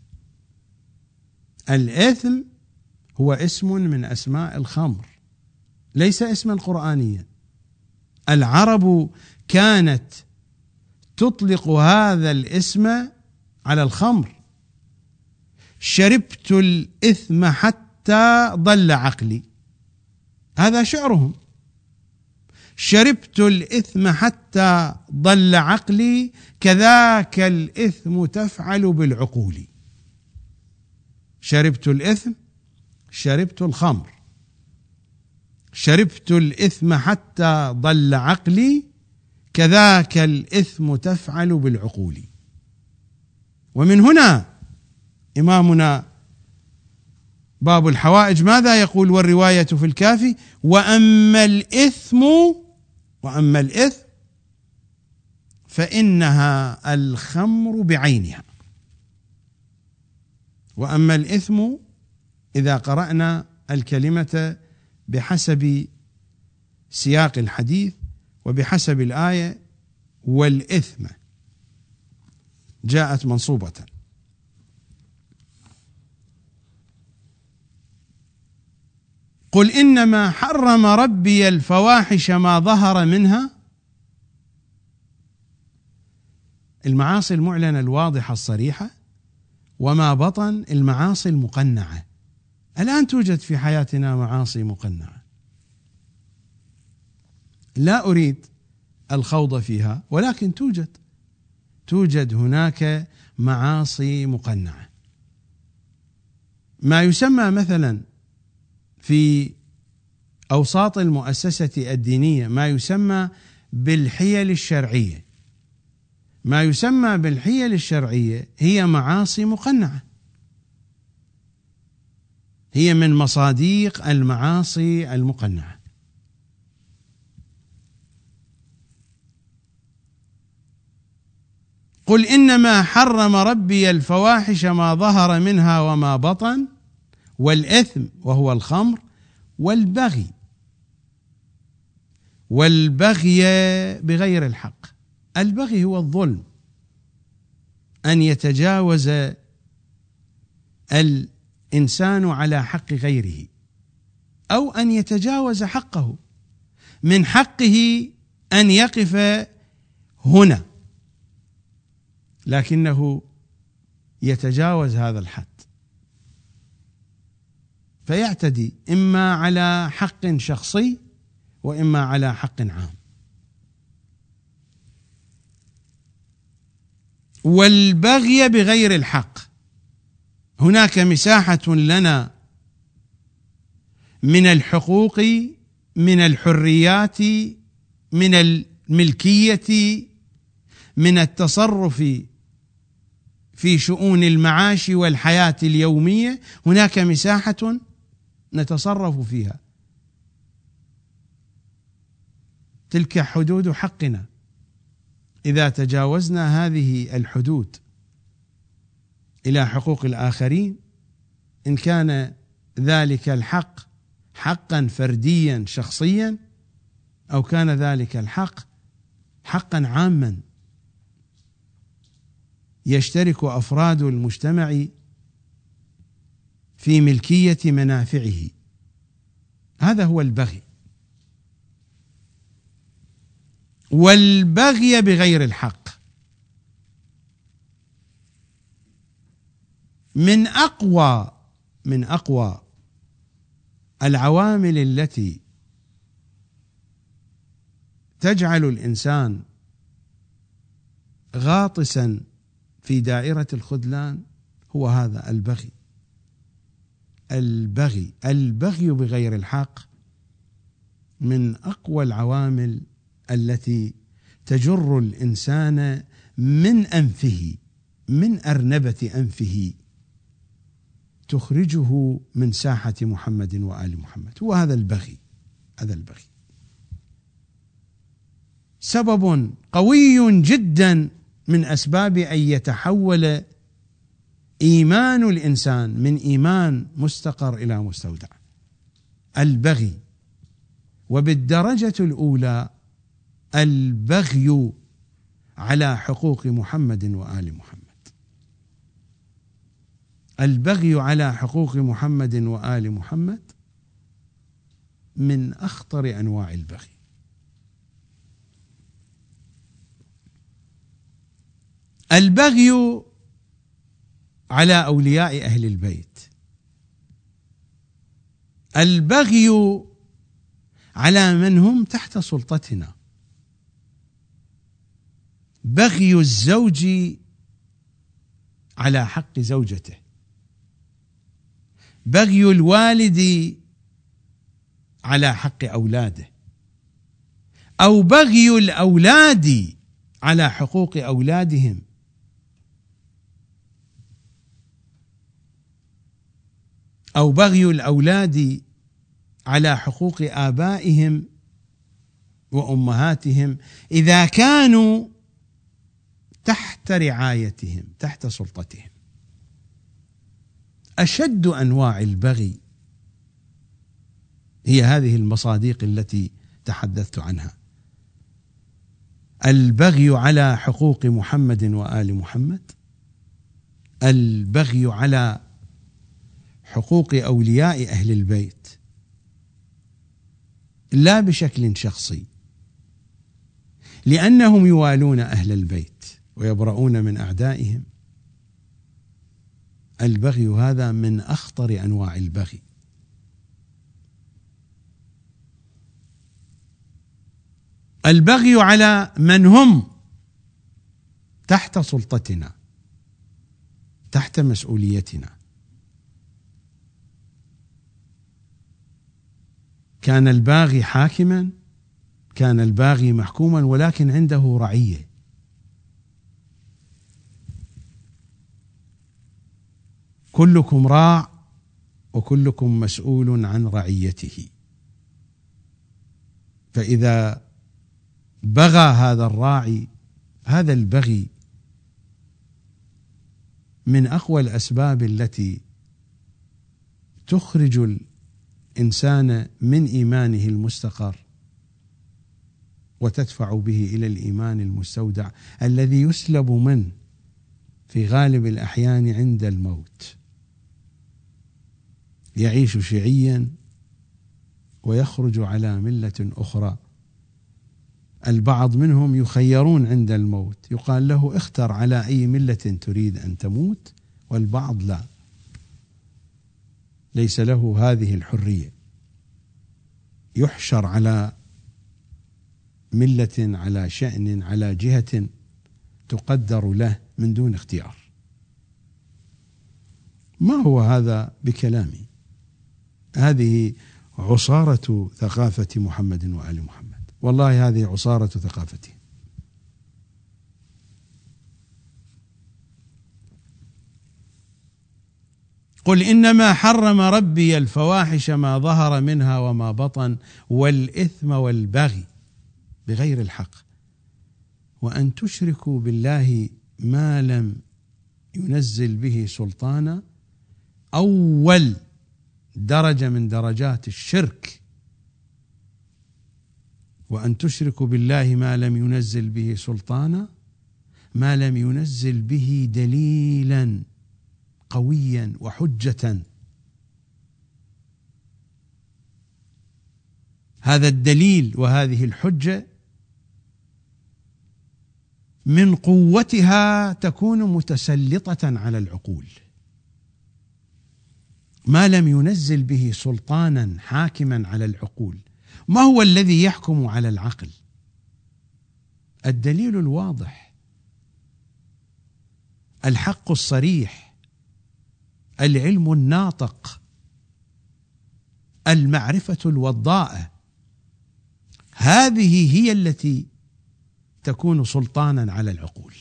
الإثم هو اسم من أسماء الخمر، ليس اسما قرآنيا. العرب كانت تطلق هذا الاسم على الخمر. شربت الإثم حتى ضل عقلي، هذا شعرهم. شربت الإثم حتى ضل عقلي، كذاك الإثم تفعل بالعقول. شربت الإثم، شربت الخمر. شربت الإثم حتى ضل عقلي، كذاك الإثم تفعل بالعقول. ومن هنا إمامنا باب الحوائج ماذا يقول؟ والرواية في الكافي: وأما الإثم وأما الإثم فإنها الخمر بعينها. وأما الإثم إذا قرأنا الكلمة بحسب سياق الحديث وبحسب الآية، والإثم جاءت منصوبة. قل إنما حرم ربي الفواحش ما ظهر منها المعاصي المعلنة الواضحة الصريحة، وما بطن المعاصي المقنعة. الآن توجد في حياتنا معاصي مقنعة، لا أريد الخوض فيها، ولكن توجد توجد هناك معاصي مقنعة. ما يسمى مثلا في أوساط المؤسسة الدينية ما يسمى بالحيل الشرعية. ما يسمى بالحيل الشرعية هي معاصي مقنعة، هي من مصاديق المعاصي المقنعة. قل إنما حرم ربي الفواحش ما ظهر منها وما بطن والإثم وهو الخمر والبغي والبغي بغير الحق. البغي هو الظلم، أن يتجاوز الإنسان على حق غيره، أو أن يتجاوز حقه. من حقه أن يقف هنا، لكنه يتجاوز هذا الحد فيعتدي إما على حق شخصي وإما على حق عام. والبغي بغير الحق، هناك مساحة لنا من الحقوق، من الحريات، من الملكية، من التصرف في شؤون المعاش والحياة اليومية. هناك مساحة نتصرف فيها، تلك حدود حقنا. إذا تجاوزنا هذه الحدود إلى حقوق الآخرين، إن كان ذلك الحق حقا فرديا شخصيا، أو كان ذلك الحق حقا عاما يشترك أفراد المجتمع في ملكية منافعه، هذا هو البغي. والبغي بغير الحق من أقوى من أقوى العوامل التي تجعل الإنسان غاطسا في دائرة الخذلان هو هذا البغي. البغي البغي بغير الحق من أقوى العوامل التي تجر الإنسان من أنفه، من أرنبة أنفه، تخرجه من ساحة محمد وآل محمد. هو هذا البغي. هذا البغي سبب قوي جدا من أسباب أن يتحول إيمان الإنسان من إيمان مستقر إلى مستودع. البغي، وبالدرجة الأولى البغي على حقوق محمد وآل محمد. البغي على حقوق محمد وآل محمد من أخطر أنواع البغي. البغي على أولياء أهل البيت، البغي على من هم تحت سلطتنا، بغي الزوج على حق زوجته، بغي الوالد على حق أولاده، أو بغي الأولاد على حقوق أولادهم، أو بغي الأولاد على حقوق آبائهم وأمهاتهم إذا كانوا تحت رعايتهم، تحت سلطتهم. أشد أنواع البغي هي هذه المصادق التي تحدثت عنها: البغي على حقوق محمد وآل محمد، البغي على حقوق أولياء أهل البيت لا بشكل شخصي لأنهم يوالون أهل البيت، ويبرؤون من أعدائهم. البغي هذا من أخطر أنواع البغي. البغي على من هم تحت سلطتنا، تحت مسؤوليتنا. كان الباغي حاكما، كان الباغي محكوما، ولكن عنده رعية. كلكم راع وكلكم مسؤول عن رعيته. فإذا بغى هذا الراعي، هذا البغي من أقوى الأسباب التي تخرج الإنسان من إيمانه المستقر وتدفع به إلى الإيمان المستودع الذي يسلب منه في غالب الأحيان عند الموت. يعيش شيعيا ويخرج على ملة أخرى. البعض منهم يخيرون عند الموت، يقال له اختر على أي ملة تريد أن تموت، والبعض لا، ليس له هذه الحرية، يحشر على ملة، على شأن، على جهة تقدر له من دون اختيار. ما هو هذا بكلامي، هذه عصارة ثقافة محمد وآل محمد، والله هذه عصارة ثقافته. قل إنما حرم ربي الفواحش ما ظهر منها وما بطن والإثم والبغي بغير الحق وأن تشركوا بالله ما لم ينزل به سلطانا. أول درجة من درجات الشرك، وأن تشركوا بالله ما لم ينزل به سلطانا، ما لم ينزل به دليلا قويا وحجة. هذا الدليل وهذه الحجة من قوتها تكون متسلطة على العقول. ما لم ينزل به سلطانا حاكما على العقول. ما هو الذي يحكم على العقل؟ الدليل الواضح، الحق الصريح، العلم الناطق، المعرفة الوضاءة. هذه هي التي تكون سلطانا على العقول،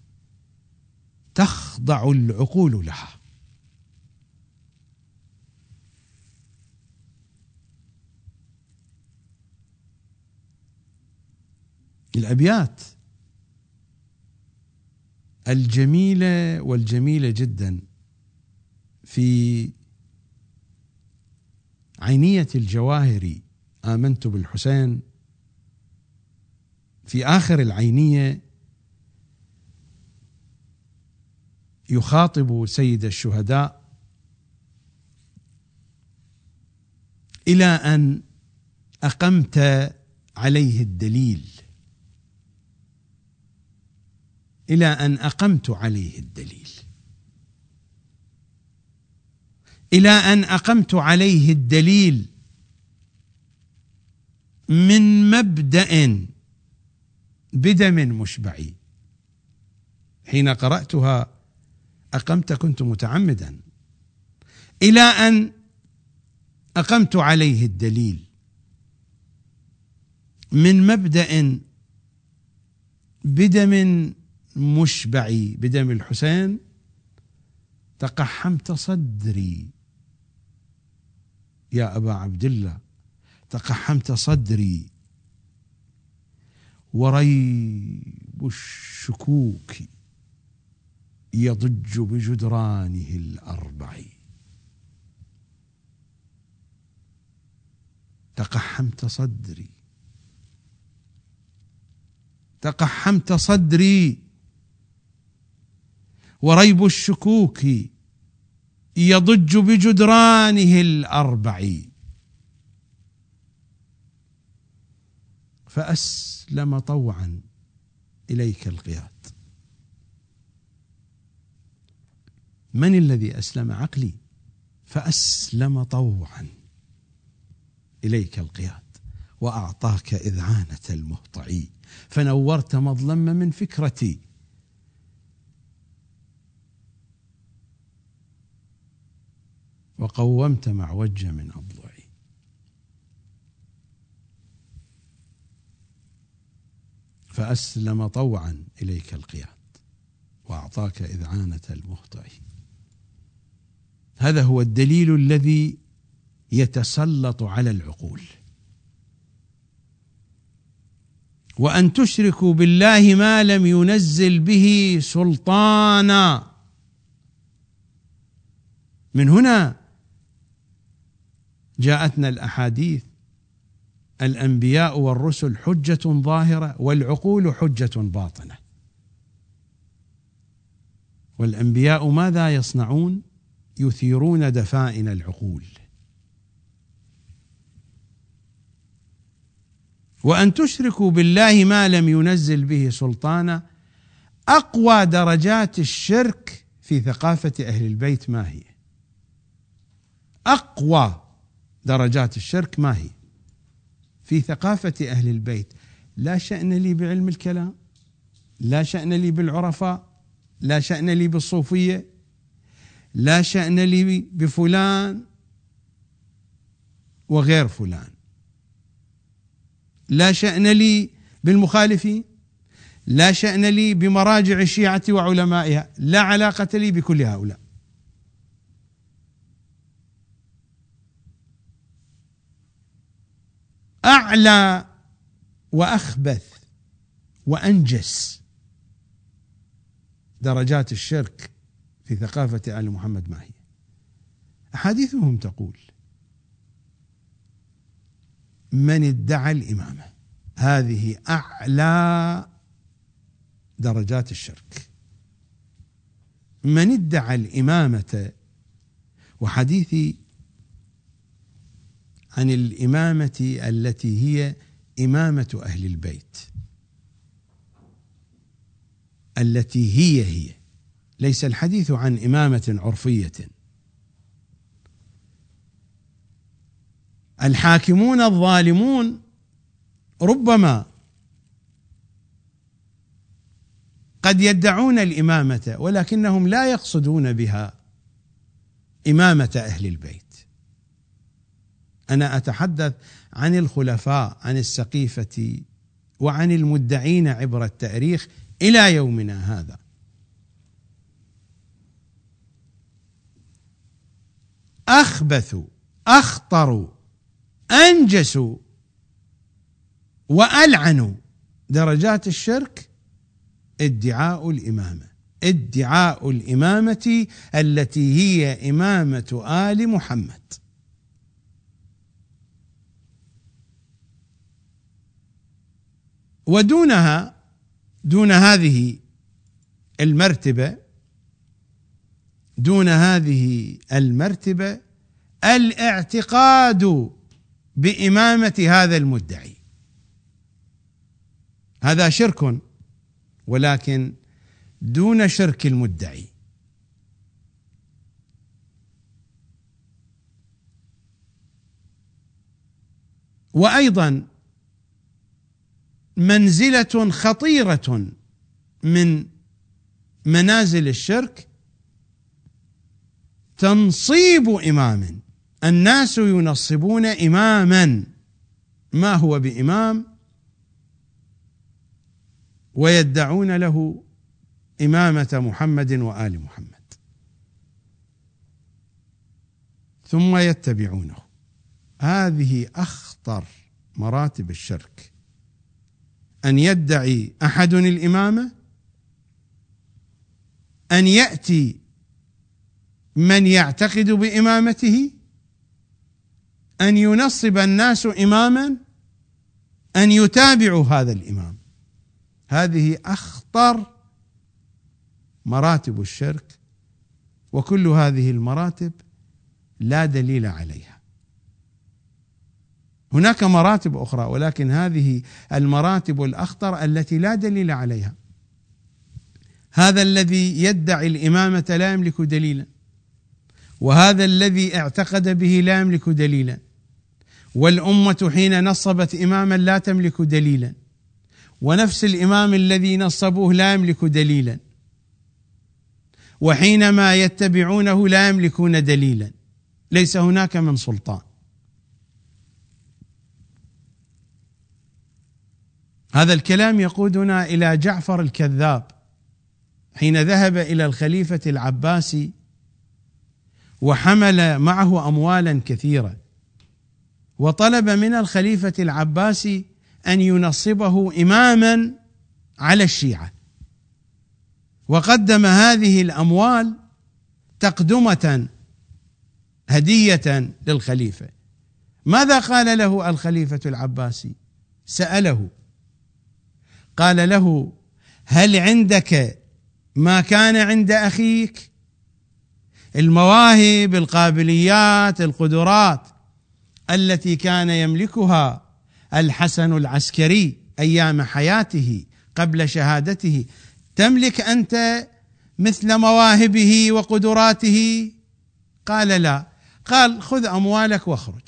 تخضع العقول لها. الأبيات الجميلة والجميلة جدا في عينية الجواهري آمنت بالحسين، في آخر العينية يخاطب سيد الشهداء إلى أن أقمت عليه الدليل، إلى أن أقمت عليه الدليل، إلى أن أقمت عليه الدليل من مبدأ بدم مشبعي. حين قرأتها أقمت كنت متعمدا، إلى أن أقمت عليه الدليل من مبدأ بدم مشبعي، بدم الحسين تقحمت صدري يا أبا عبد الله، تقحمت صدري وريب الشكوك يضج بجدرانه الأربع. تقحمت صدري، تقحمت صدري وريب الشكوك يضج بجدرانه الأربع. فأسلم طوعا إليك القياد، من الذي أسلم عقلي؟ فأسلم طوعا إليك القياد، وأعطاك إذعانة المهطعي، فنورت مظلم من فكرتي. وقومت معوج من أضلعي. فأسلم طوعا إليك القياد، وأعطاك إذعانة المهطعي. هذا هو الدليل الذي يتسلط على العقول. وأن تشركوا بالله ما لم ينزل به سلطانا. من هنا جاءتنا الأحاديث: الأنبياء والرسل حجة ظاهرة والعقول حجة باطنة. والأنبياء ماذا يصنعون؟ يثيرون دفائن العقول. وأن تشركوا بالله ما لم ينزل به سلطانا. أقوى درجات الشرك في ثقافة أهل البيت ما هي؟ أقوى درجات الشرك ما هي؟ في ثقافة أهل البيت. لا شأن لي بعلم الكلام، لا شأن لي بالعرفاء، لا شأن لي بالصوفية، لا شأن لي بفلان وغير فلان، لا شأن لي بالمخالفين، لا شأن لي بمراجع الشيعة وعلمائها، لا علاقة لي بكل هؤلاء. أعلى وأخبث وأنجس درجات الشرك في ثقافة آل محمد ما هي؟ أحاديثهم تقول: من ادعى الإمامة. هذه أعلى درجات الشرك. من ادعى الإمامة. وحديثي عن الإمامة التي هي إمامة أهل البيت، التي هي هي، ليس الحديث عن إمامة عرفية. الحاكمون الظالمون ربما قد يدعون الإمامة، ولكنهم لا يقصدون بها إمامة أهل البيت. أنا أتحدث عن الخلفاء، عن السقيفة، وعن المدعين عبر التاريخ إلى يومنا هذا. أخبث، أخطر، أنجس وألعن درجات الشرك ادعاء الإمامة، ادعاء الإمامة التي هي إمامة آل محمد. ودونها، دون هذه المرتبة، دون هذه المرتبة الاعتقاد بإمامة هذا المدعي. هذا شرك، ولكن دون شرك المدعي. وأيضا منزلة خطيرة من منازل الشرك تنصيب إمام. الناس ينصبون إماما ما هو بإمام، ويدعون له إمامة محمد وآل محمد، ثم يتبعونه. هذه أخطر مراتب الشرك، أن يدعي أحد الإمامة، أن يأتي من يعتقد بإمامته، أن ينصب الناس إماما، أن يتابعوا هذا الإمام. هذه أخطر مراتب الشرك، وكل هذه المراتب لا دليل عليها. هناك مراتب أخرى، ولكن هذه المراتب الأخطر التي لا دليل عليها. هذا الذي يدعي الإمامة لا يملك دليلا، وهذا الذي اعتقد به لا يملك دليلا، والأمة حين نصبت إماما لا تملك دليلا، ونفس الإمام الذي نصبوه لا يملك دليلا، وحينما يتبعونه لا يملكون دليلا، ليس هناك من سلطان. هذا الكلام يقودنا إلى جعفر الكذاب حين ذهب إلى الخليفة العباسي وحمل معه أموالا كثيرة، وطلب من الخليفة العباسي أن ينصبه إماما على الشيعة، وقدم هذه الأموال تقدمة هدية للخليفة. ماذا قال له الخليفة العباسي؟ سأله قال له: هل عندك ما كان عند أخيك؟ المواهب، القابليات، القدرات التي كان يملكها الحسن العسكري أيام حياته قبل شهادته، تملك أنت مثل مواهبه وقدراته؟ قال: لا. قال: خذ أموالك واخرج.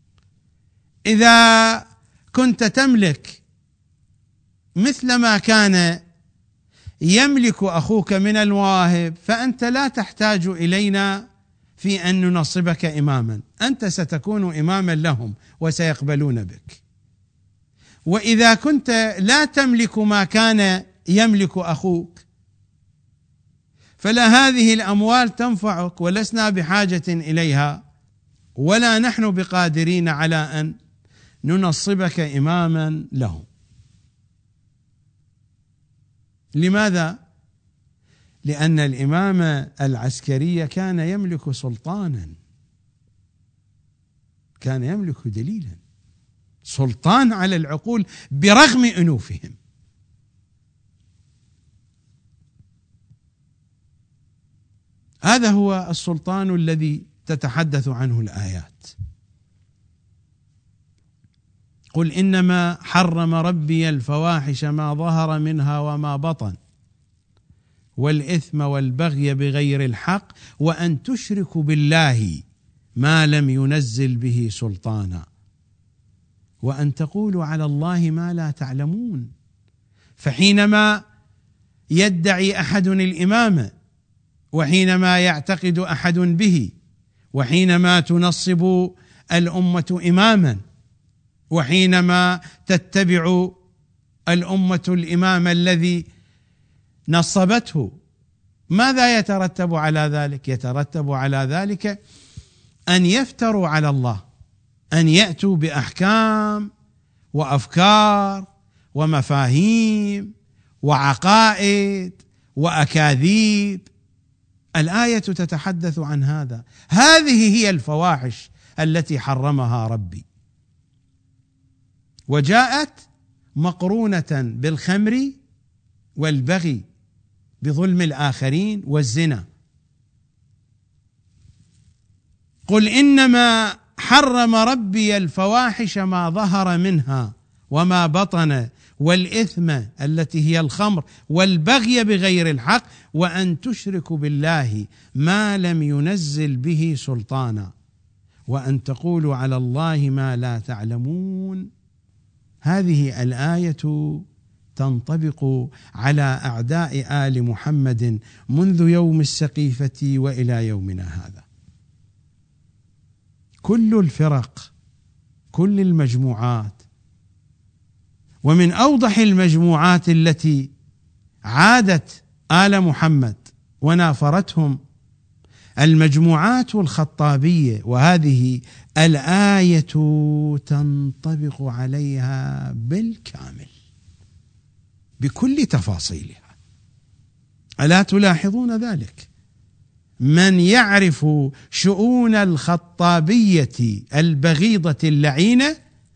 إذا كنت تملك مثل ما كان يملك أخوك من المواهب فأنت لا تحتاج إلينا في أن ننصبك إماما، أنت ستكون إماما لهم وسيقبلون بك. وإذا كنت لا تملك ما كان يملك أخوك فلا هذه الأموال تنفعك ولسنا بحاجة إليها، ولا نحن بقادرين على أن ننصبك إماما لهم. لماذا؟ لأن الإمام العسكري كان يملك سلطانا، كان يملك دليلا، سلطان على العقول برغم أنوفهم. هذا هو السلطان الذي تتحدث عنه الآيات. قل إنما حرم ربي الفواحش ما ظهر منها وما بطن والإثم والبغي بغير الحق وأن تشركوا بالله ما لم ينزل به سلطانا وأن تقولوا على الله ما لا تعلمون. فحينما يدعي أحد الإمامة، وحينما يعتقد أحد به، وحينما تنصب الأمة إماما، وحينما تتبع الأمة الإمام الذي نصبته، ماذا يترتب على ذلك؟ يترتب على ذلك أن يفتروا على الله، أن يأتوا بأحكام وأفكار ومفاهيم وعقائد وأكاذيب. الآية تتحدث عن هذا. هذه هي الفواحش التي حرمها ربي، وجاءت مقرونة بالخمر والبغي بظلم الآخرين والزنا. قل إنما حرم ربي الفواحش ما ظهر منها وما بطن والإثم التي هي الخمر والبغي بغير الحق وأن تشركوا بالله ما لم ينزل به سلطانا وأن تقولوا على الله ما لا تعلمون. هذه الآية تنطبق على أعداء آل محمد منذ يوم السقيفة وإلى يومنا هذا. كل الفرق، كل المجموعات، ومن أوضح المجموعات التي عادت آل محمد ونافرتهم المجموعات الخطابية، وهذه الآية تنطبق عليها بالكامل بكل تفاصيلها. ألا تلاحظون ذلك؟ من يعرف شؤون الخطابية البغيضة اللعينة،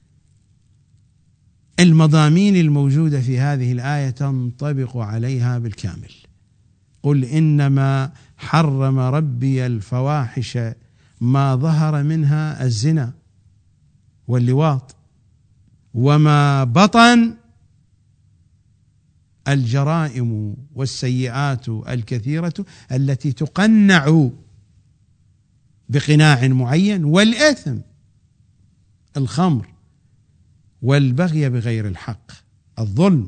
المضامين الموجودة في هذه الآية تنطبق عليها بالكامل. قل إنما حرم ربي الفواحش ما ظهر منها الزنا واللواط وما بطن الجرائم والسيئات الكثيرة التي تقنع بقناع معين، والإثم الخمر والبغي بغير الحق الظلم،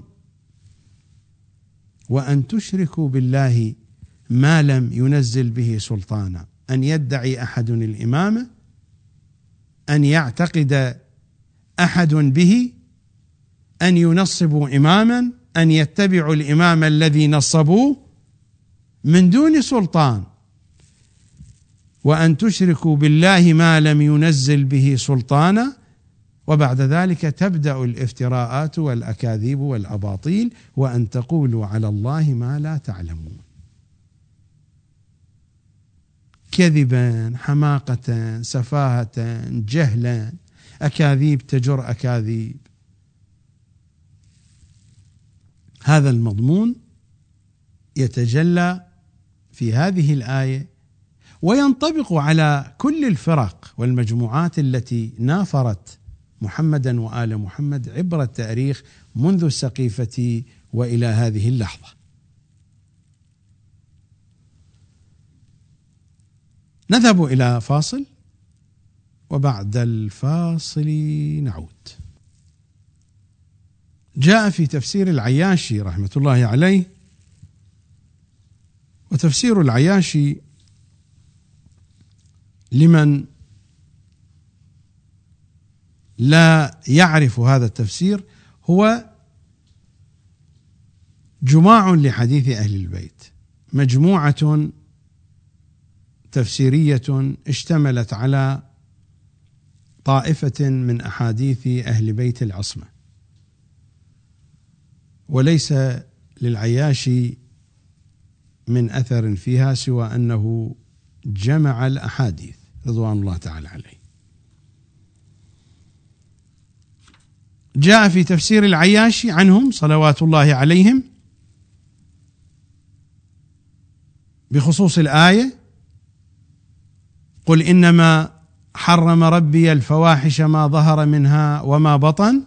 وأن تشركوا بالله ما لم ينزل به سلطانا، أن يدعي أحد الإمامة، أن يعتقد أحد به، أن ينصبوا إماما، أن يتبعوا الإمام الذي نصبوه من دون سلطان، وأن تشركوا بالله ما لم ينزل به سلطانا، وبعد ذلك تبدأ الافتراءات والأكاذيب والأباطيل، وأن تقولوا على الله ما لا تعلمون. كذبا، حماقة، سفاهة، جهلا، أكاذيب تجر أكاذيب. هذا المضمون يتجلى في هذه الآية، وينطبق على كل الفرق والمجموعات التي نافرت محمدا وآل محمد عبر التاريخ منذ السقيفة وإلى هذه اللحظة. نذهب إلى فاصل، وبعد الفاصل نعود. جاء في تفسير العياشي رحمة الله عليه، وتفسير العياشي لمن لا يعرف هذا التفسير هو جماع لحديث أهل البيت، مجموعة تفسيرية اشتملت على طائفة من أحاديث أهل بيت العصمة، وليس للعياشي من أثر فيها سوى أنه جمع الأحاديث رضوان الله تعالى عليه. جاء في تفسير العياشي عنهم صلوات الله عليهم بخصوص الآية: قل إنما حرم ربي الفواحش ما ظهر منها وما بطن.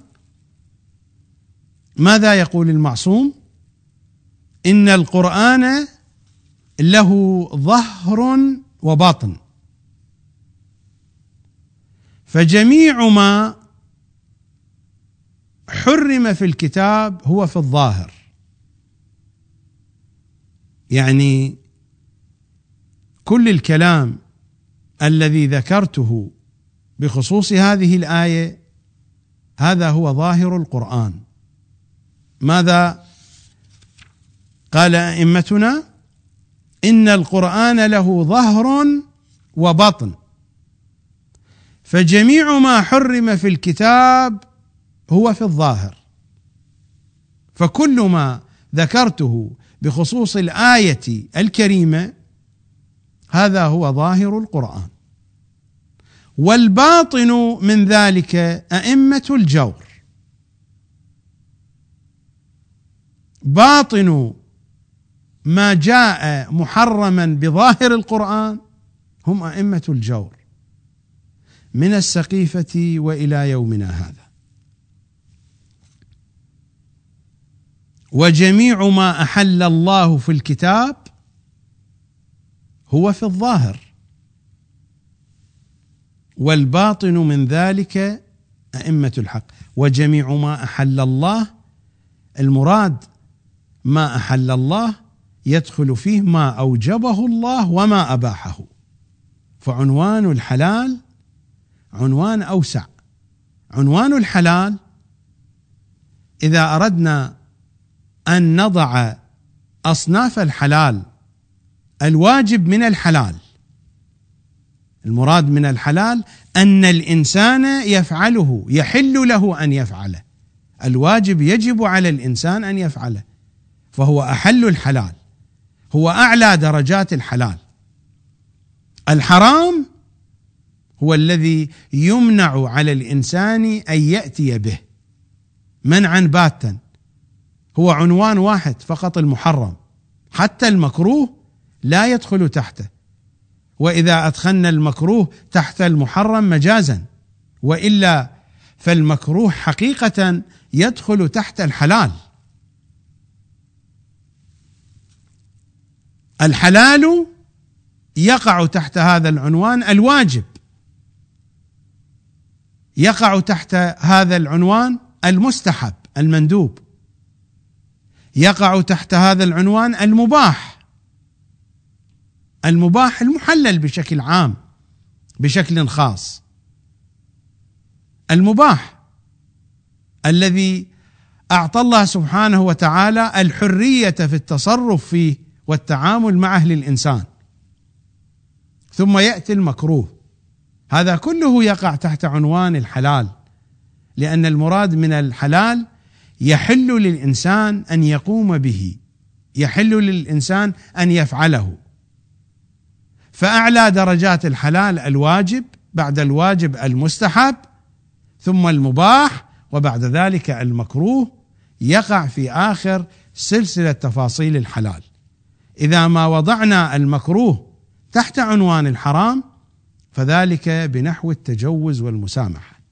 ماذا يقول المعصوم؟ إن القرآن له ظهر وبطن، فجميع ما حرم في الكتاب هو في الظاهر، يعني كل الكلام الذي ذكرته بخصوص هذه الآية هذا هو ظاهر القرآن. ماذا قال أئمتنا؟ إن القرآن له ظهر وبطن، فجميع ما حرم في الكتاب هو في الظاهر، فكل ما ذكرته بخصوص الآية الكريمة هذا هو ظاهر القرآن. والباطن من ذلك أئمة الجور، باطن ما جاء محرما بظاهر القرآن هم أئمة الجور من السقيفة وإلى يومنا هذا. وجميع ما أحل الله في الكتاب هو في الظاهر، والباطن من ذلك أئمة الحق. وجميع ما أحل الله، المراد ما أحل الله يدخل فيه ما أوجبه الله وما أباحه، فعنوان الحلال عنوان أوسع. عنوان الحلال إذا أردنا أن نضع أصناف الحلال، الواجب من الحلال، المراد من الحلال أن الإنسان يفعله، يحل له أن يفعله، الواجب يجب على الإنسان أن يفعله، فهو أحل الحلال، هو أعلى درجات الحلال. الحرام هو الذي يمنع على الإنسان أن يأتي به منعا باتا، هو عنوان واحد فقط المحرم، حتى المكروه لا يدخل تحته، وإذا أدخلنا المكروه تحت المحرم مجازا، وإلا فالمكروه حقيقة يدخل تحت الحلال. الحلال يقع تحت هذا العنوان الواجب، يقع تحت هذا العنوان المستحب المندوب، يقع تحت هذا العنوان المباح، المباح المحلل بشكل عام بشكل خاص، المباح الذي أعطى الله سبحانه وتعالى الحرية في التصرف فيه والتعامل معه للإنسان. ثم يأتي المكروه، هذا كله يقع تحت عنوان الحلال، لأن المراد من الحلال يحل للإنسان أن يقوم به، يحل للإنسان أن يفعله. فأعلى درجات الحلال الواجب، بعد الواجب المستحب، ثم المباح، وبعد ذلك المكروه، يقع في آخر سلسلة تفاصيل الحلال. إذا ما وضعنا المكروه تحت عنوان الحرام فذلك بنحو التجوز والمسامحة.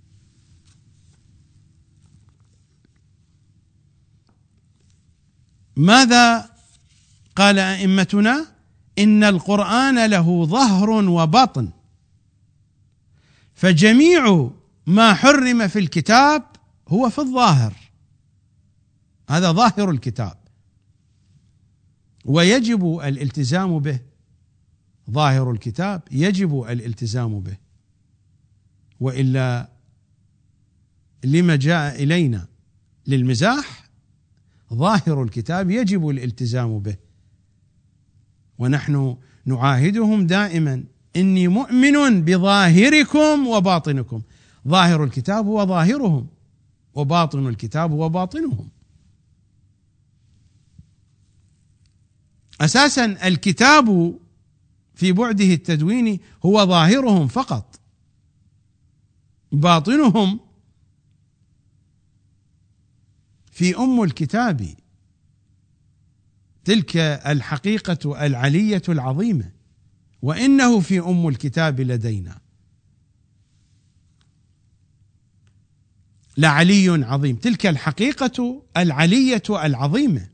ماذا قال أئمتنا؟ إن القرآن له ظهر وبطن، فجميع ما حرم في الكتاب هو في الظاهر، هذا ظاهر الكتاب ويجب الالتزام به، ظاهر الكتاب يجب الالتزام به، وإلا لما جاء إلينا للمزاح؟ ظاهر الكتاب يجب الالتزام به. ونحن نعاهدهم دائما: إني مؤمن بظاهركم وباطنكم. ظاهر الكتاب هو ظاهرهم، وباطن الكتاب هو باطنهم. أساسا الكتاب في بعده التدويني هو ظاهرهم فقط، باطنهم في أم الكتاب، تلك الحقيقة العلية العظيمة، وإنه في أم الكتاب لدينا لعلي عظيم، تلك الحقيقة العلية العظيمة.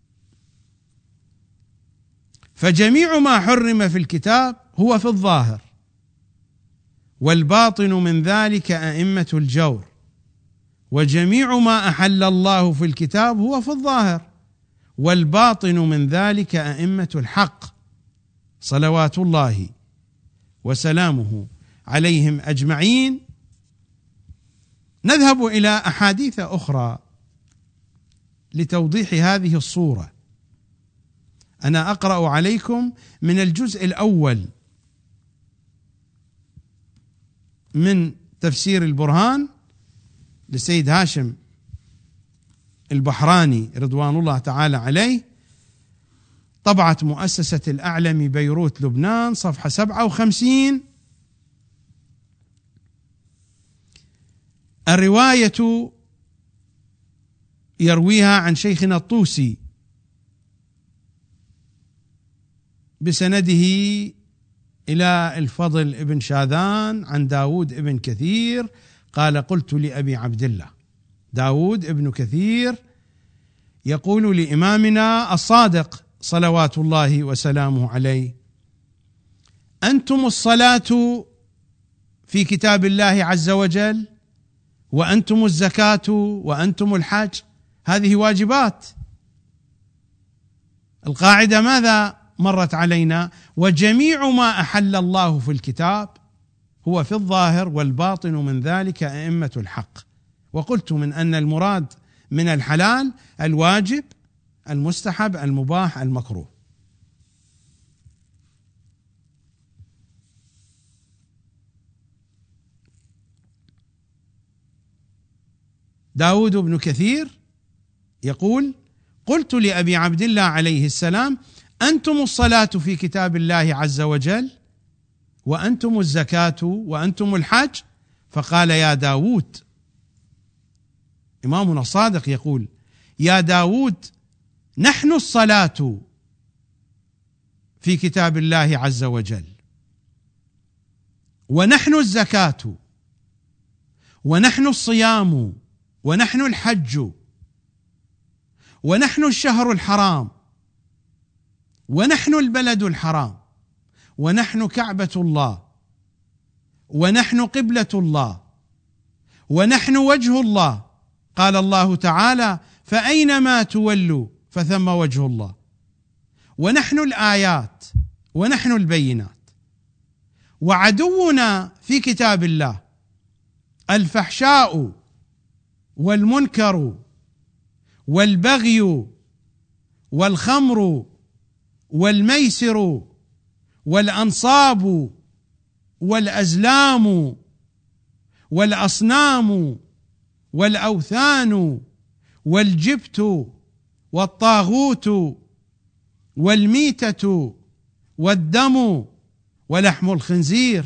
فجميع ما حرم في الكتاب هو في الظاهر، والباطن من ذلك أئمة الجور، وجميع ما أحل الله في الكتاب هو في الظاهر، والباطن من ذلك أئمة الحق صلوات الله وسلامه عليهم أجمعين. نذهب إلى أحاديث أخرى لتوضيح هذه الصورة. أنا أقرأ عليكم من الجزء الأول من تفسير البرهان للسيد هاشم البحراني رضوان الله تعالى عليه، طبعة مؤسسة الأعلمي بيروت لبنان، صفحة سبعة وخمسين. الرواية يرويها عن شيخنا الطوسي بسنده إلى الفضل ابن شاذان عن داود ابن كثير قال: قلت لأبي عبد الله. داود ابن كثير يقول لإمامنا الصادق صلوات الله وسلامه عليه: أنتم الصلاة في كتاب الله عز وجل، وأنتم الزكاة، وأنتم الحج، هذه واجبات. القاعدة ماذا مرت علينا؟ وجميع ما أحل الله في الكتاب هو في الظاهر، والباطن من ذلك أئمة الحق. وقلت من أن المراد من الحلال الواجب، المستحب، المباح، المكروه. داود بن كثير يقول: قلت لأبي عبد الله عليه السلام: أنتم الصلاة في كتاب الله عز وجل، وأنتم الزكاة، وأنتم الحج. فقال: يا داود، إمامنا الصادق يقول: يا داود، نحن الصلاة في كتاب الله عز وجل، ونحن الزكاة، ونحن الصيام، ونحن الحج، ونحن الشهر الحرام. ونحن البلد الحرام، ونحن كعبة الله، ونحن قبلة الله، ونحن وجه الله. قال الله تعالى: فأينما تولوا فثم وجه الله. ونحن الآيات، ونحن البينات. وعدونا في كتاب الله الفحشاء والمنكر والبغي والخمر والميسر والأنصاب والأزلام والأصنام والأوثان والجبت والطاغوت والميتة والدم ولحم الخنزير.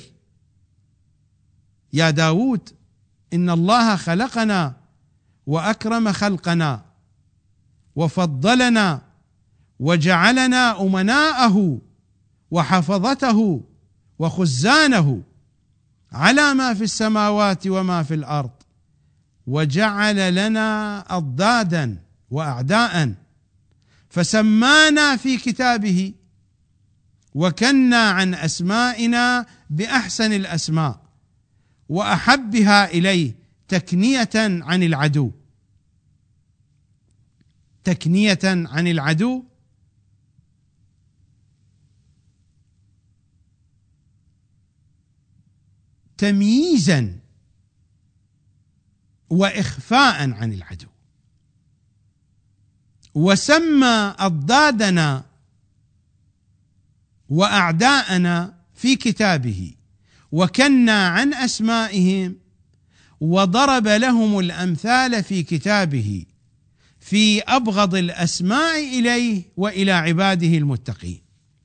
يا داود، إن الله خلقنا وأكرم خلقنا وفضلنا وجعلنا أمناءه وحفظته وخزانه على ما في السماوات وما في الأرض، وجعل لنا أضدادا وأعداء، فسمانا في كتابه وكنا عن أسمائنا بأحسن الأسماء وأحبها إليه تكنية عن العدو. تكنية عن العدو تمييزا وإخفاء عن العدو. وسمى أضدادنا وأعداءنا في كتابه وكنا عن أسمائهم، وضرب لهم الأمثال في كتابه في أبغض الأسماء إليه وإلى عباده المتقين.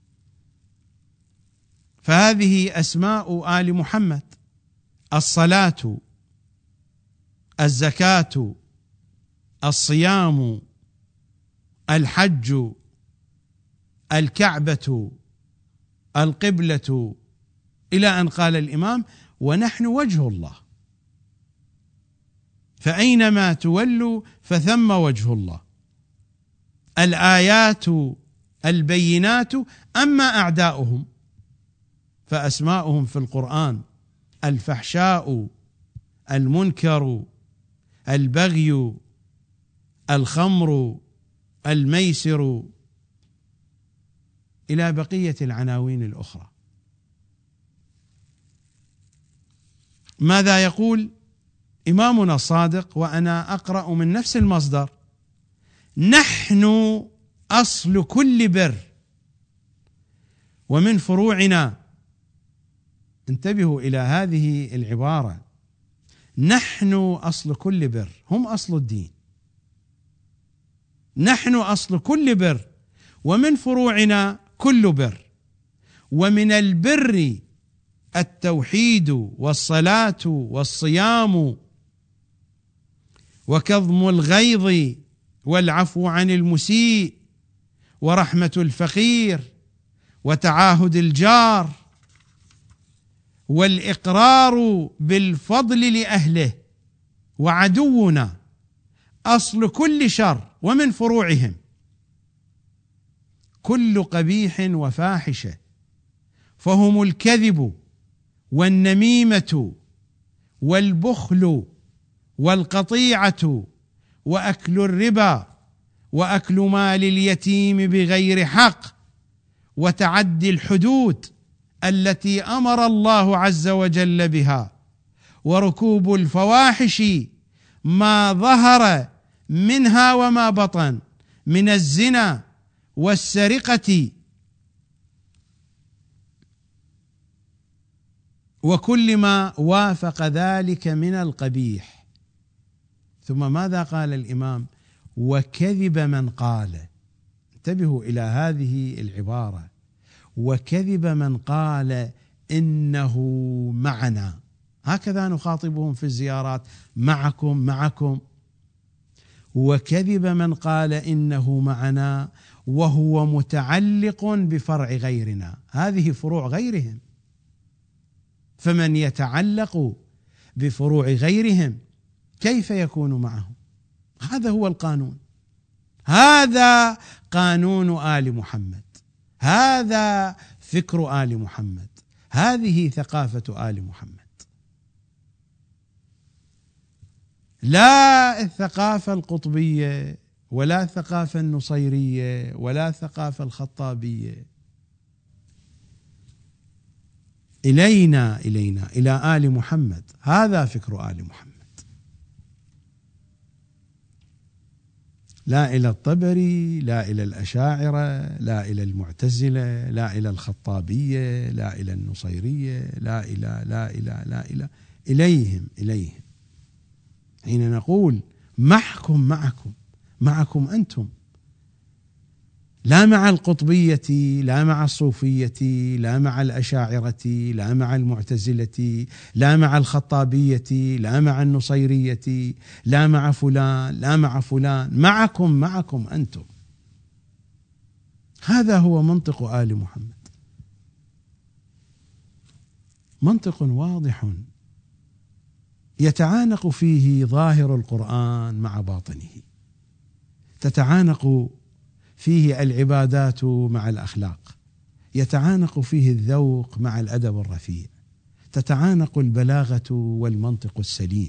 فهذه أسماء آل محمد: الصلاة، الزكاة، الصيام، الحج، الكعبة، القبلة، إلى أن قال الإمام: ونحن وجه الله، فأينما تولوا فثم وجه الله. الآيات البينات. أما أعداؤهم فأسماؤهم في القرآن: الفحشاء، المنكر، البغي، الخمر، الميسر، إلى بقية العناوين الأخرى. ماذا يقول إمامنا الصادق وأنا أقرأ من نفس المصدر؟ نحن أصل كل بر ومن فروعنا. انتبهوا إلى هذه العبارة: نحن أصل كل بر. هم أصل الدين. نحن أصل كل بر ومن فروعنا كل بر. ومن البر التوحيد والصلاة والصيام وكظم الغيظ والعفو عن المسيء ورحمة الفقير وتعاهد الجار والإقرار بالفضل لأهله. وعدونا أصل كل شر ومن فروعهم كل قبيح وفاحشة، فهم الكذب والنميمة والبخل والقطيعة وأكل الربا وأكل مال اليتيم بغير حق وتعدي الحدود التي أمر الله عز وجل بها، وركوب الفواحش ما ظهر منها وما بطن من الزنا والسرقة وكل ما وافق ذلك من القبيح. ثم ماذا قال الإمام؟ وكذب من قال. انتبهوا إلى هذه العبارة: وكذب من قال إنه معنا. هكذا نخاطبهم في الزيارات: معكم معكم. وكذب من قال إنه معنا وهو متعلق بفرع غيرنا. هذه فروع غيرهم، فمن يتعلق بفروع غيرهم كيف يكون معهم؟ هذا هو القانون، هذا قانون آل محمد. هذا فكر آل محمد، هذه ثقافة آل محمد، لا الثقافة القطبية ولا الثقافة النصيرية ولا الثقافة الخطابية. إلينا إلينا إلى آل محمد، هذا فكر آل محمد، لا إلى الطبري، لا إلى الأشاعرة، لا إلى المعتزلة، لا إلى الخطابية، لا إلى النصيرية، لا إلى لا إلى لا إلى إليهم إليهم. حين نقول محكم معكم، معكم أنتم، لا مع القطبية، لا مع الصوفية، لا مع الأشاعرة، لا مع المعتزلة، لا مع الخطابية، لا مع النصيرية، لا مع فلان، لا مع فلان، معكم معكم أنتم. هذا هو منطق آل محمد، منطق واضح يتعانق فيه ظاهر القرآن مع باطنه، تتعانق فيه العبادات مع الأخلاق، يتعانق فيه الذوق مع الأدب الرفيع، تتعانق البلاغة والمنطق السليم،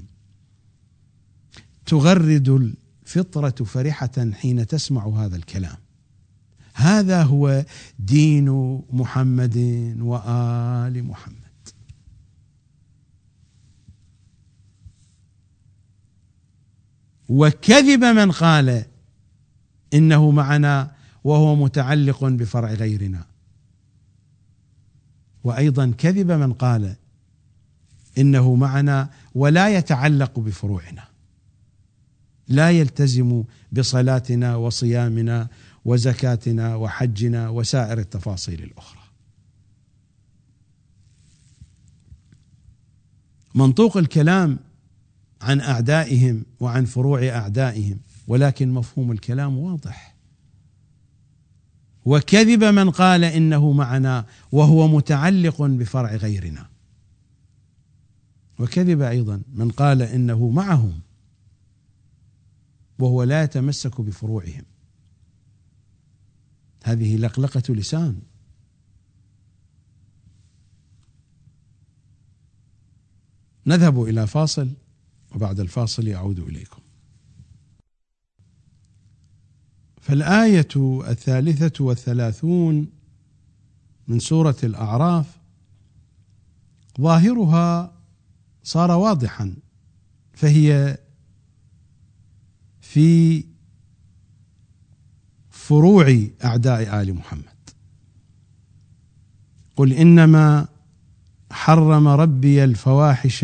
تغرد الفطرة فرحة حين تسمع هذا الكلام. هذا هو دين محمد وآل محمد. وكذب من قال إنه معنا وهو متعلق بفرع غيرنا، وأيضا كذب من قال إنه معنا ولا يتعلق بفروعنا، لا يلتزم بصلاتنا وصيامنا وزكاتنا وحجنا وسائر التفاصيل الأخرى. منطوق الكلام عن أعدائهم وعن فروع أعدائهم، ولكن مفهوم الكلام واضح. وكذب من قال إنه معنا وهو متعلق بفرع غيرنا، وكذب أيضا من قال إنه معهم وهو لا يتمسك بفروعهم. هذه لقلقة لسان. نذهب إلى فاصل، وبعد الفاصل يعود إليكم. فالآية الثالثة والثلاثون من سورة الأعراف ظاهرها صار واضحا، فهي في فروع أعداء آل محمد. قل إنما حرم ربي الفواحش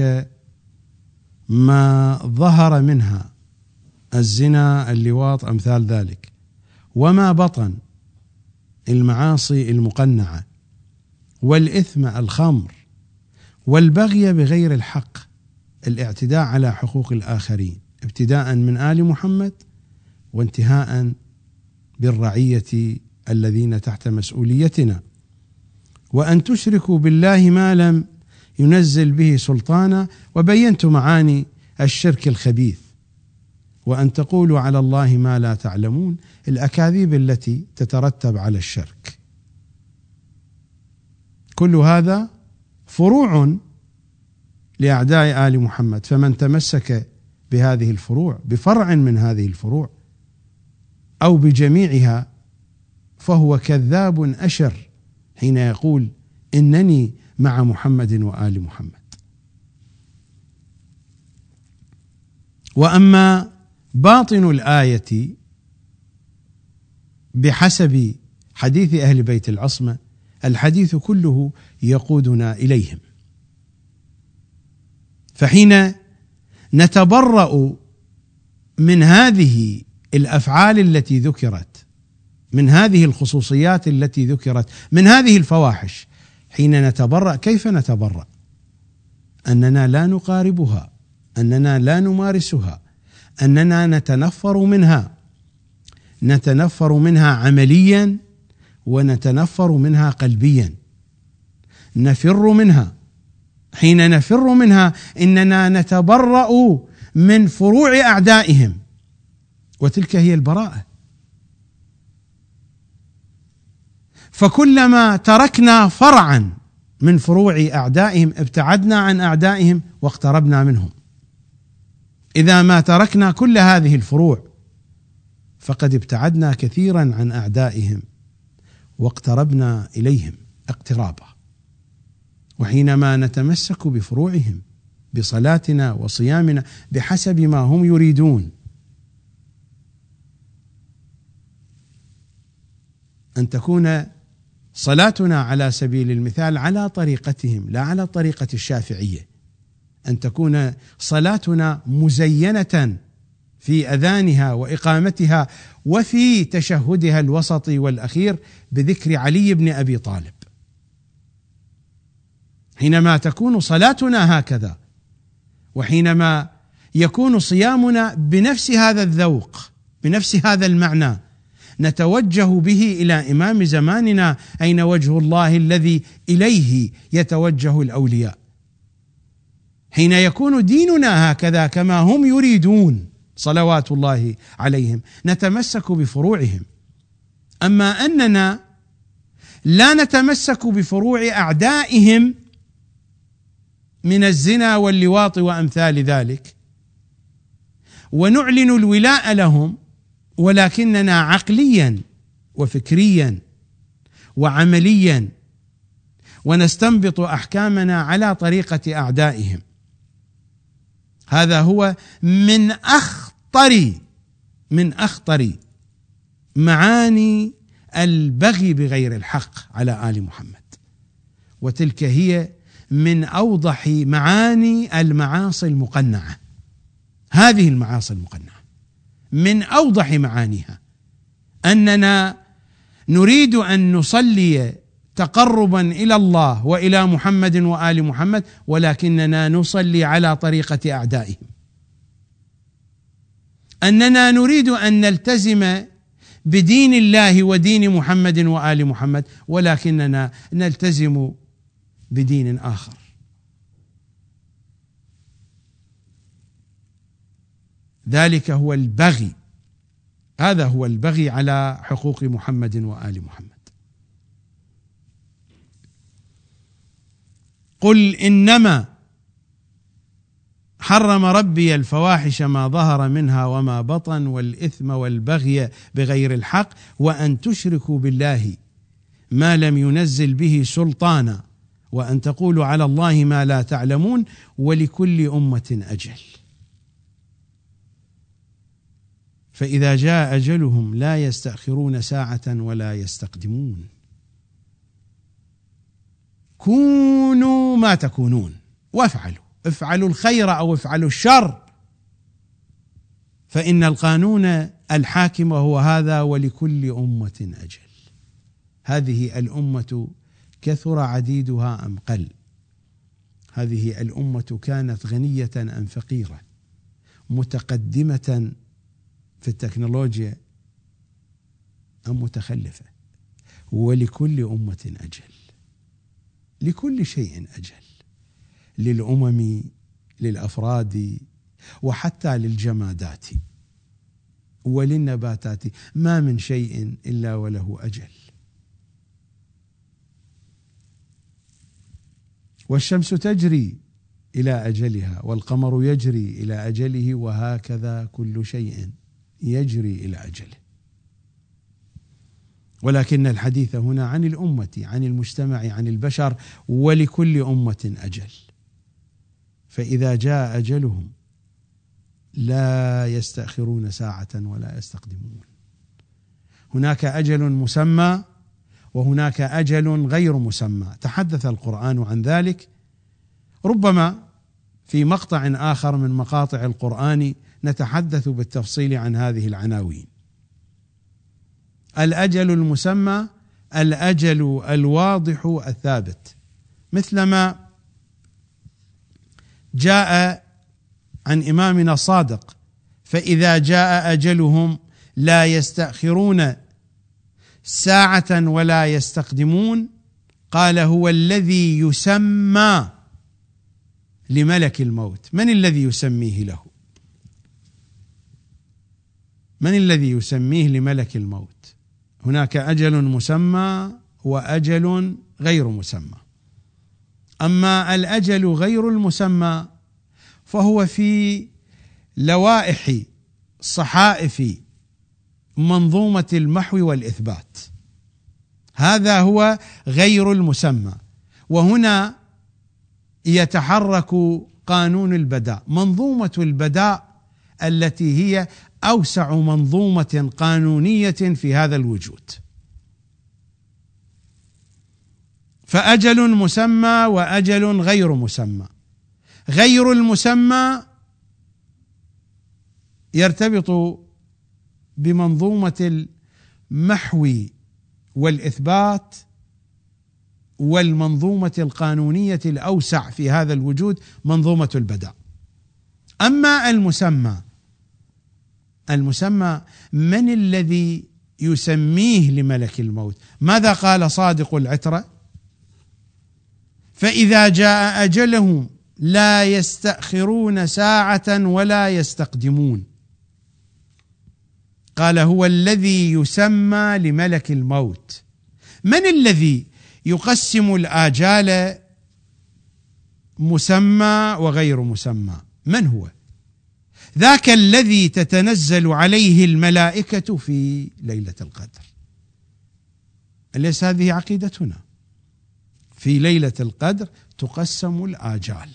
ما ظهر منها، الزنا، اللواط، أمثال ذلك، وما بطن، المعاصي المقنعة، والإثم، الخمر، والبغي بغير الحق، الاعتداء على حقوق الآخرين، ابتداء من آل محمد وانتهاء بالرعية الذين تحت مسؤوليتنا، وأن تشركوا بالله ما لم ينزل به سلطانا، وبينت معاني الشرك الخبيث، وأن تقولوا على الله ما لا تعلمون، الأكاذيب التي تترتب على الشرك. كل هذا فروع لأعداء آل محمد، فمن تمسك بهذه الفروع، بفرع من هذه الفروع أو بجميعها، فهو كذاب أشر حين يقول إنني مع محمد وآل محمد. وأما باطن الآية بحسب حديث أهل بيت العصمة، الحديث كله يقودنا إليهم. فحين نتبرأ من هذه الأفعال التي ذكرت، من هذه الخصوصيات التي ذكرت، من هذه الفواحش، حين نتبرأ، كيف نتبرأ؟ أننا لا نقاربها، أننا لا نمارسها، أننا نتنفر منها، نتنفر منها عمليا ونتنفر منها قلبيا، نفر منها. حين نفر منها إننا نتبرأ من فروع أعدائهم، وتلك هي البراءة. فكلما تركنا فرعا من فروع أعدائهم ابتعدنا عن أعدائهم واقتربنا منهم. إذا ما تركنا كل هذه الفروع فقد ابتعدنا كثيرا عن أعدائهم واقتربنا إليهم اقترابا. وحينما نتمسك بفروعهم بصلاتنا وصيامنا بحسب ما هم يريدون، أن تكون صلاتنا على سبيل المثال على طريقتهم لا على طريقة الشافعية، أن تكون صلاتنا مزينة في أذانها وإقامتها وفي تشهدها الوسطي والأخير بذكر علي بن أبي طالب. حينما تكون صلاتنا هكذا، وحينما يكون صيامنا بنفس هذا الذوق بنفس هذا المعنى، نتوجه به إلى إمام زماننا: أين وجه الله الذي إليه يتوجه الأولياء؟ حين يكون ديننا هكذا كما هم يريدون صلوات الله عليهم نتمسك بفروعهم. أما أننا لا نتمسك بفروع أعدائهم من الزنا واللواط وأمثال ذلك ونعلن الولاء لهم، ولكننا عقليا وفكريا وعمليا ونستنبط أحكامنا على طريقة أعدائهم، هذا هو من أخطر من أخطر معاني البغي بغير الحق على آل محمد، وتلك هي من أوضح معاني المعاصي المقنعة. هذه المعاصي المقنعة من أوضح معانيها أننا نريد أن نصلي تقربا إلى الله وإلى محمد وآل محمد، ولكننا نصلي على طريقة أعدائهم. أننا نريد أن نلتزم بدين الله ودين محمد وآل محمد، ولكننا نلتزم بدين آخر. ذلك هو البغي، هذا هو البغي على حقوق محمد وآل محمد. قل إنما حرم ربي الفواحش ما ظهر منها وما بطن والإثم والبغي بغير الحق وأن تشركوا بالله ما لم ينزل به سلطانا وأن تقولوا على الله ما لا تعلمون ولكل أمة أجل. فإذا جاء أجلهم لا يستأخرون ساعة ولا يستقدمون. كونوا ما تكونون وافعلوا، افعلوا الخير أو افعلوا الشر، فإن القانون الحاكم هو هذا: ولكل أمة أجل. هذه الأمة كثر عديدها أم قل؟ هذه الأمة كانت غنية أم فقيرة؟ متقدمة في التكنولوجيا أم متخلفة؟ ولكل أمة أجل، لكل شيء أجل، للأمم، للأفراد، وحتى للجمادات وللنباتات، ما من شيء إلا وله أجل. والشمس تجري إلى أجلها والقمر يجري إلى أجله وهكذا كل شيء يجري إلى أجله. ولكن الحديث هنا عن الأمة، عن المجتمع، عن البشر، ولكل أمة أجل. فإذا جاء أجلهم لا يستأخرون ساعة ولا يستقدمون. هناك أجل مسمى وهناك أجل غير مسمى، تحدث القرآن عن ذلك. ربما في مقطع آخر من مقاطع القرآن نتحدث بالتفصيل عن هذه العناوين. الأجل المسمى الأجل الواضح الثابت، مثلما جاء عن إمامنا الصادق: فإذا جاء أجلهم لا يستأخرون ساعة ولا يستقدمون. قال: هو الذي يسمى لملك الموت. من الذي يسميه له؟ من الذي يسميه لملك الموت؟ هناك أجل مسمى هو أجل غير مسمى. أما الأجل غير المسمى فهو في لوائح صحائف منظومة المحو والإثبات، هذا هو غير المسمى. وهنا يتحرك قانون البداء، منظومة البداء التي هي أوسع منظومة قانونية في هذا الوجود. فأجل مسمى وأجل غير مسمى. غير المسمى يرتبط بمنظومة المحو والإثبات والمنظومة القانونية الأوسع في هذا الوجود منظومة البداء. أما المسمى، المسمى من الذي يسميه لملك الموت؟ ماذا قال صادق العترة؟ فإذا جاء أجلهم لا يستأخرون ساعة ولا يستقدمون. قال هو الذي يسمى لملك الموت. من الذي يقسم الآجال مسمى وغير مسمى؟ من هو؟ ذاك الذي تتنزل عليه الملائكة في ليلة القدر. أليس هذه عقيدتنا؟ في ليلة القدر تقسم الآجال،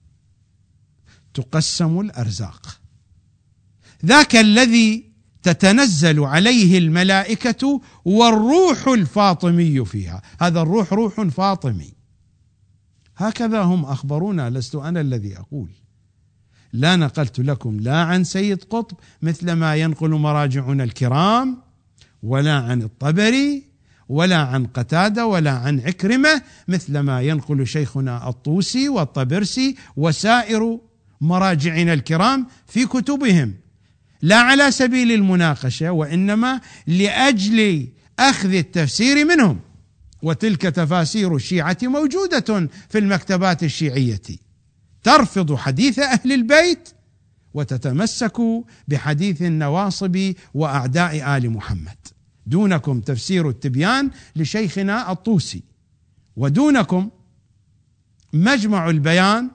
تقسم الأرزاق. ذاك الذي تتنزل عليه الملائكة والروح الفاطمي فيها، هذا الروح روح فاطمي، هكذا هم أخبرونا، لست أنا الذي أقول. لا نقلت لكم لا عن سيد قطب مثل ما ينقل مراجعنا الكرام، ولا عن الطبري، ولا عن قتادة، ولا عن عكرمة مثل ما ينقل شيخنا الطوسي والطبرسي وسائر مراجعنا الكرام في كتبهم، لا على سبيل المناقشة وإنما لأجل أخذ التفسير منهم. وتلك تفاسير الشيعة موجودة في المكتبات الشيعية، ترفض حديث أهل البيت وتتمسك بحديث النواصب وأعداء آل محمد. دونكم تفسير التبيان لشيخنا الطوسي، ودونكم مجمع البيان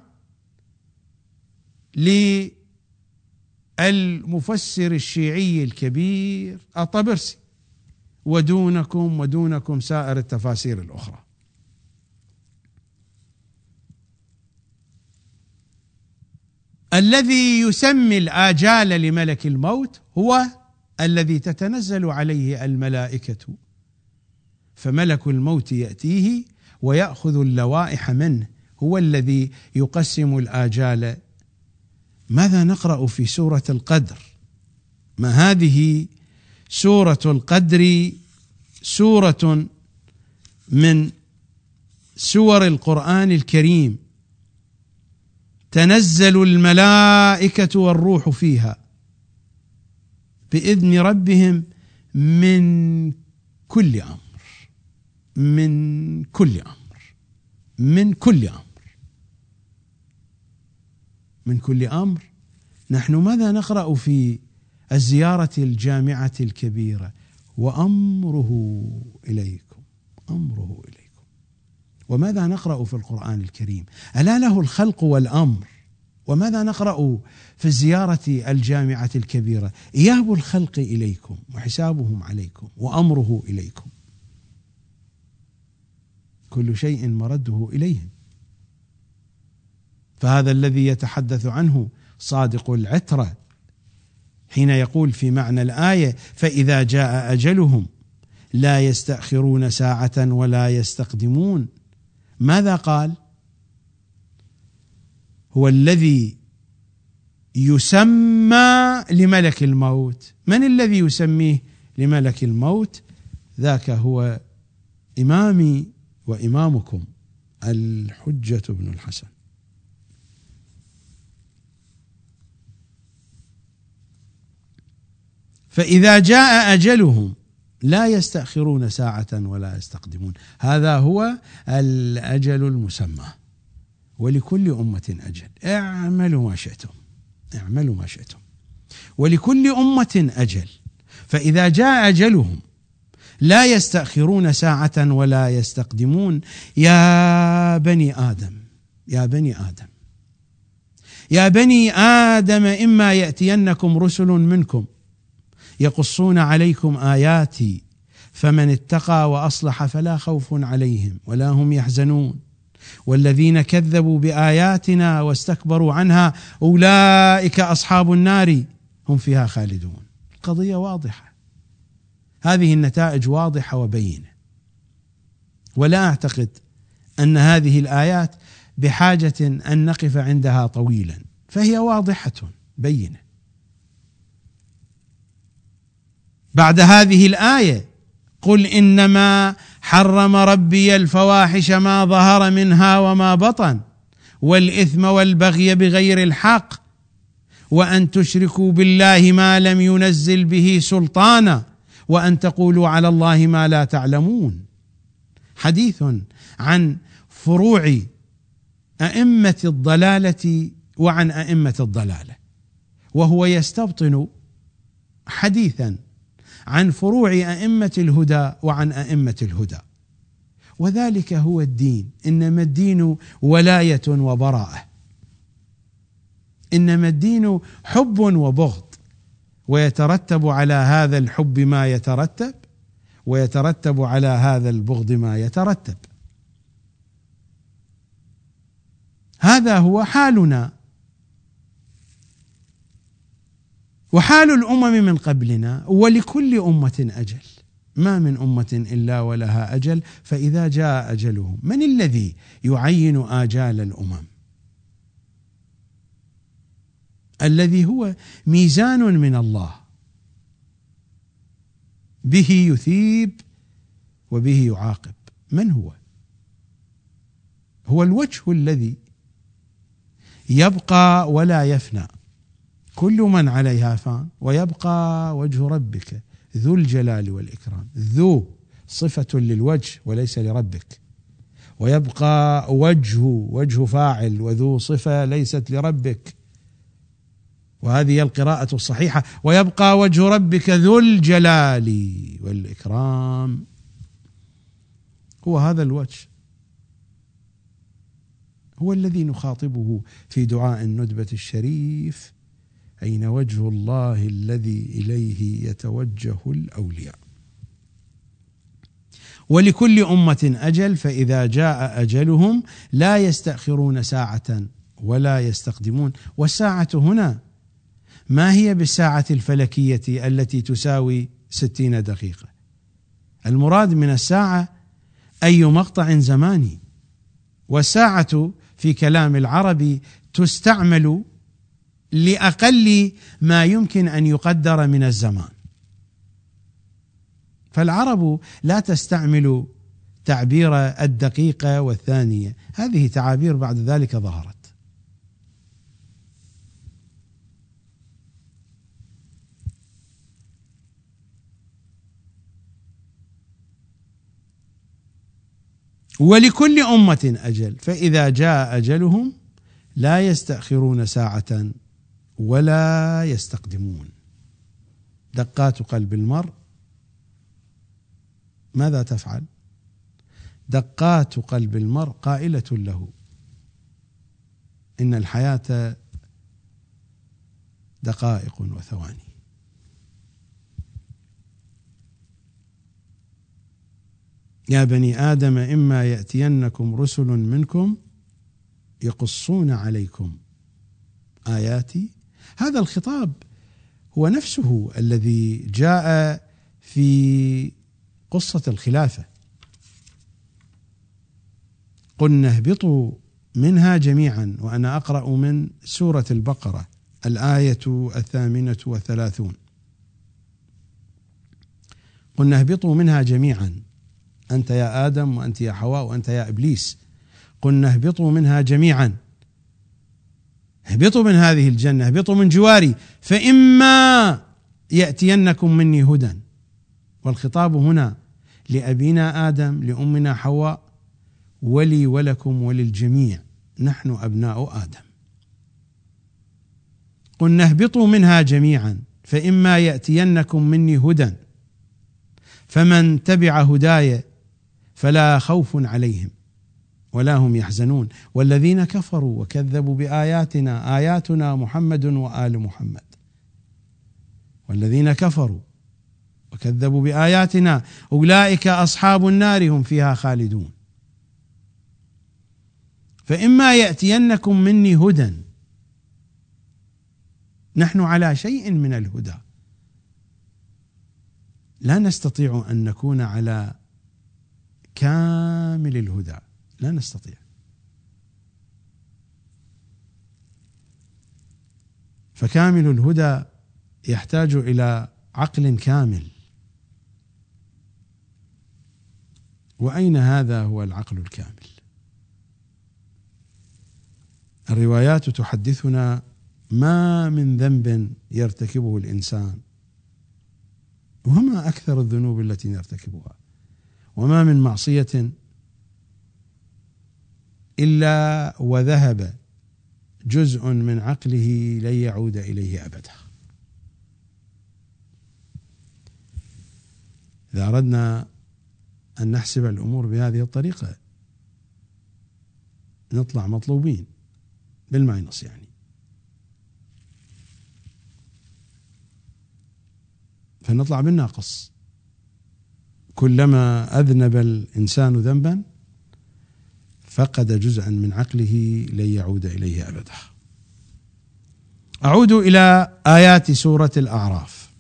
للمفسر الشيعي الكبير الطبرسي، ودونكم ودونكم سائر التفاسير الأخرى. الذي يسمي الآجال لملك الموت هو الذي تتنزل عليه الملائكة، فملك الموت يأتيه ويأخذ اللوائح منه، هو الذي يقسم الآجال. ماذا نقرأ في سورة القدر؟ ما هذه سورة القدر سورة من سور القرآن الكريم، تنزل الملائكة والروح فيها بإذن ربهم من كل أمر، من كل أمر، من كل أمر، من كل أمر. نحن ماذا نقرأ في الزيارة الجامعة الكبيرة؟ وأمره إليكم، أمره إليكم. وماذا نقرأ في القرآن الكريم؟ ألا له الخلق والأمر. وماذا نقرأ في الزيارة الجامعة الكبيرة؟ إياب الخلق إليكم وحسابهم عليكم وأمره إليكم، كل شيء مرده إليهم. فهذا الذي يتحدث عنه صادق العترة حين يقول في معنى الآية: فإذا جاء أجلهم لا يستأخرون ساعة ولا يستقدمون. ماذا قال؟ هو الذي يسمى لملك الموت. من الذي يسميه لملك الموت؟ ذاك هو إمامي وإمامكم الحجة بن الحسن. فإذا جاء أجلهم لا يستأخرون ساعة ولا يستقدمون. هذا هو الأجل المسمى. ولكل أمة أجل، اعملوا ما شئتم، اعملوا ما شئتم. ولكل أمة أجل، فإذا جاء أجلهم لا يستأخرون ساعة ولا يستقدمون. يا بني آدم يا بني آدم يا بني آدم إما يأتينكم رسل منكم يقصون عليكم آياتي فمن اتقى وأصلح فلا خوف عليهم ولا هم يحزنون والذين كذبوا بآياتنا واستكبروا عنها أولئك أصحاب النار هم فيها خالدون. القضية واضحة، هذه النتائج واضحة وبينة، ولا أعتقد أن هذه الآيات بحاجة أن نقف عندها طويلا، فهي واضحة بينة. بعد هذه الآية: قل إنما حرم ربي الفواحش ما ظهر منها وما بطن والإثم والبغي بغير الحق وأن تشركوا بالله ما لم ينزل به سلطانا وأن تقولوا على الله ما لا تعلمون. حديث عن فروع أئمة الضلالة وعن أئمة الضلالة، وهو يستبطن حديثا عن فروع أئمة الهدى وعن أئمة الهدى، وذلك هو الدين. إنما الدين ولاية وبراءة، إنما الدين حب وبغض، ويترتب على هذا الحب ما يترتب، ويترتب على هذا البغض ما يترتب. هذا هو حالنا وحال الأمم من قبلنا، ولكل أمة أجل، ما من أمة إلا ولها أجل، فإذا جاء أجلهم. من الذي يعين آجال الأمم؟ الذي هو ميزان من الله، به يثيب وبه يعاقب. من هو؟ هو الوجه الذي يبقى ولا يفنى، كل من عليها فان ويبقى وجه ربك ذو الجلال والإكرام. ذو صفة للوجه وليس لربك، ويبقى وجه وجه فاعل، وذو صفة ليست لربك، وهذه هي القراءة الصحيحة: ويبقى وجه ربك ذو الجلال والإكرام. هو هذا الوجه، هو الذي نخاطبه في دعاء الندبة الشريف: أين وجه الله الذي إليه يتوجه الأولياء. ولكل أمة أجل فإذا جاء أجلهم لا يستأخرون ساعة ولا يستقدمون. والساعة هنا ما هي بالساعة الفلكية التي تساوي ستين دقيقة، المراد من الساعة أي مقطع زماني، والساعة في كلام العرب تستعمل لأقل ما يمكن أن يقدر من الزمان، فالعرب لا تستعمل تعبير الدقيقة والثانية، هذه تعابير بعد ذلك ظهرت. ولكل أمة أجل فإذا جاء أجلهم لا يستأخرون ساعة ولا يستقدمون. دقات قلب المرء ماذا تفعل؟ دقات قلب المرء قائلة له: إن الحياة دقائق وثواني. يا بني آدم إما يأتينكم رسل منكم يقصون عليكم آياتي. هذا الخطاب هو نفسه الذي جاء في قصة الخلافة: قلنا اهبطوا منها جميعا. وأنا أقرأ من سورة البقرة الآية الثامنة والثلاثون: قلنا اهبطوا منها جميعا، أنت يا آدم وأنت يا حواء وأنت يا إبليس، قلنا اهبطوا منها جميعا، اهبطوا من هذه الجنة، اهبطوا من جواري، فإما يأتينكم مني هدى. والخطاب هنا لأبينا آدم، لأمنا حواء، ولي ولكم وللجميع، نحن أبناء آدم. قلنا اهبطوا منها جميعا فإما يأتينكم مني هدى فمن تبع هداي فلا خوف عليهم ولا هم يحزنون والذين كفروا وكذبوا بآياتنا آياتنا محمد وآل محمد والذين كفروا وكذبوا بآياتنا أولئك أصحاب النار هم فيها خالدون فإما يأتينكم مني هدى، نحن على شيء من الهدى، لا نستطيع أن نكون على كامل الهدى، لا نستطيع. فكامل الهدى يحتاج إلى عقل كامل، وأين هذا هو العقل الكامل؟ الروايات تحدثنا ما من ذنب يرتكبه الإنسان، وما أكثر الذنوب التي نرتكبها، وما من معصية إلا وذهب جزء من عقله لن يعود إليه أبدا. إذا أردنا أن نحسب الأمور بهذه الطريقة نطلع مطلوبين بالماينص، يعني فنطلع بالناقص. كلما أذنب الإنسان ذنبا فقد جزءا من عقله لن يعود إليه أبدا. أعود إلى آيات سورة الأعراف.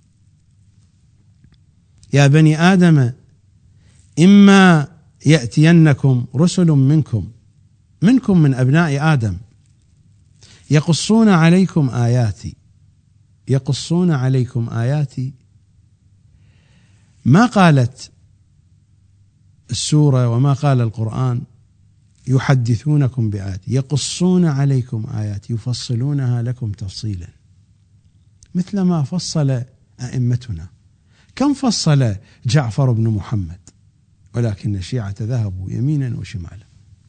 يا بني آدم إما يأتينكم رسل منكم منكم من أبناء آدم يقصون عليكم آياتي يقصون عليكم آياتي ما قالت السورة وما قال القرآن يحدثونكم بآياتي، يقصون عليكم آياتي يفصلونها لكم تفصيلا مثل ما فصل أئمتنا. كم فصل جعفر بن محمد، ولكن الشيعة ذهبوا يمينا وشمالا.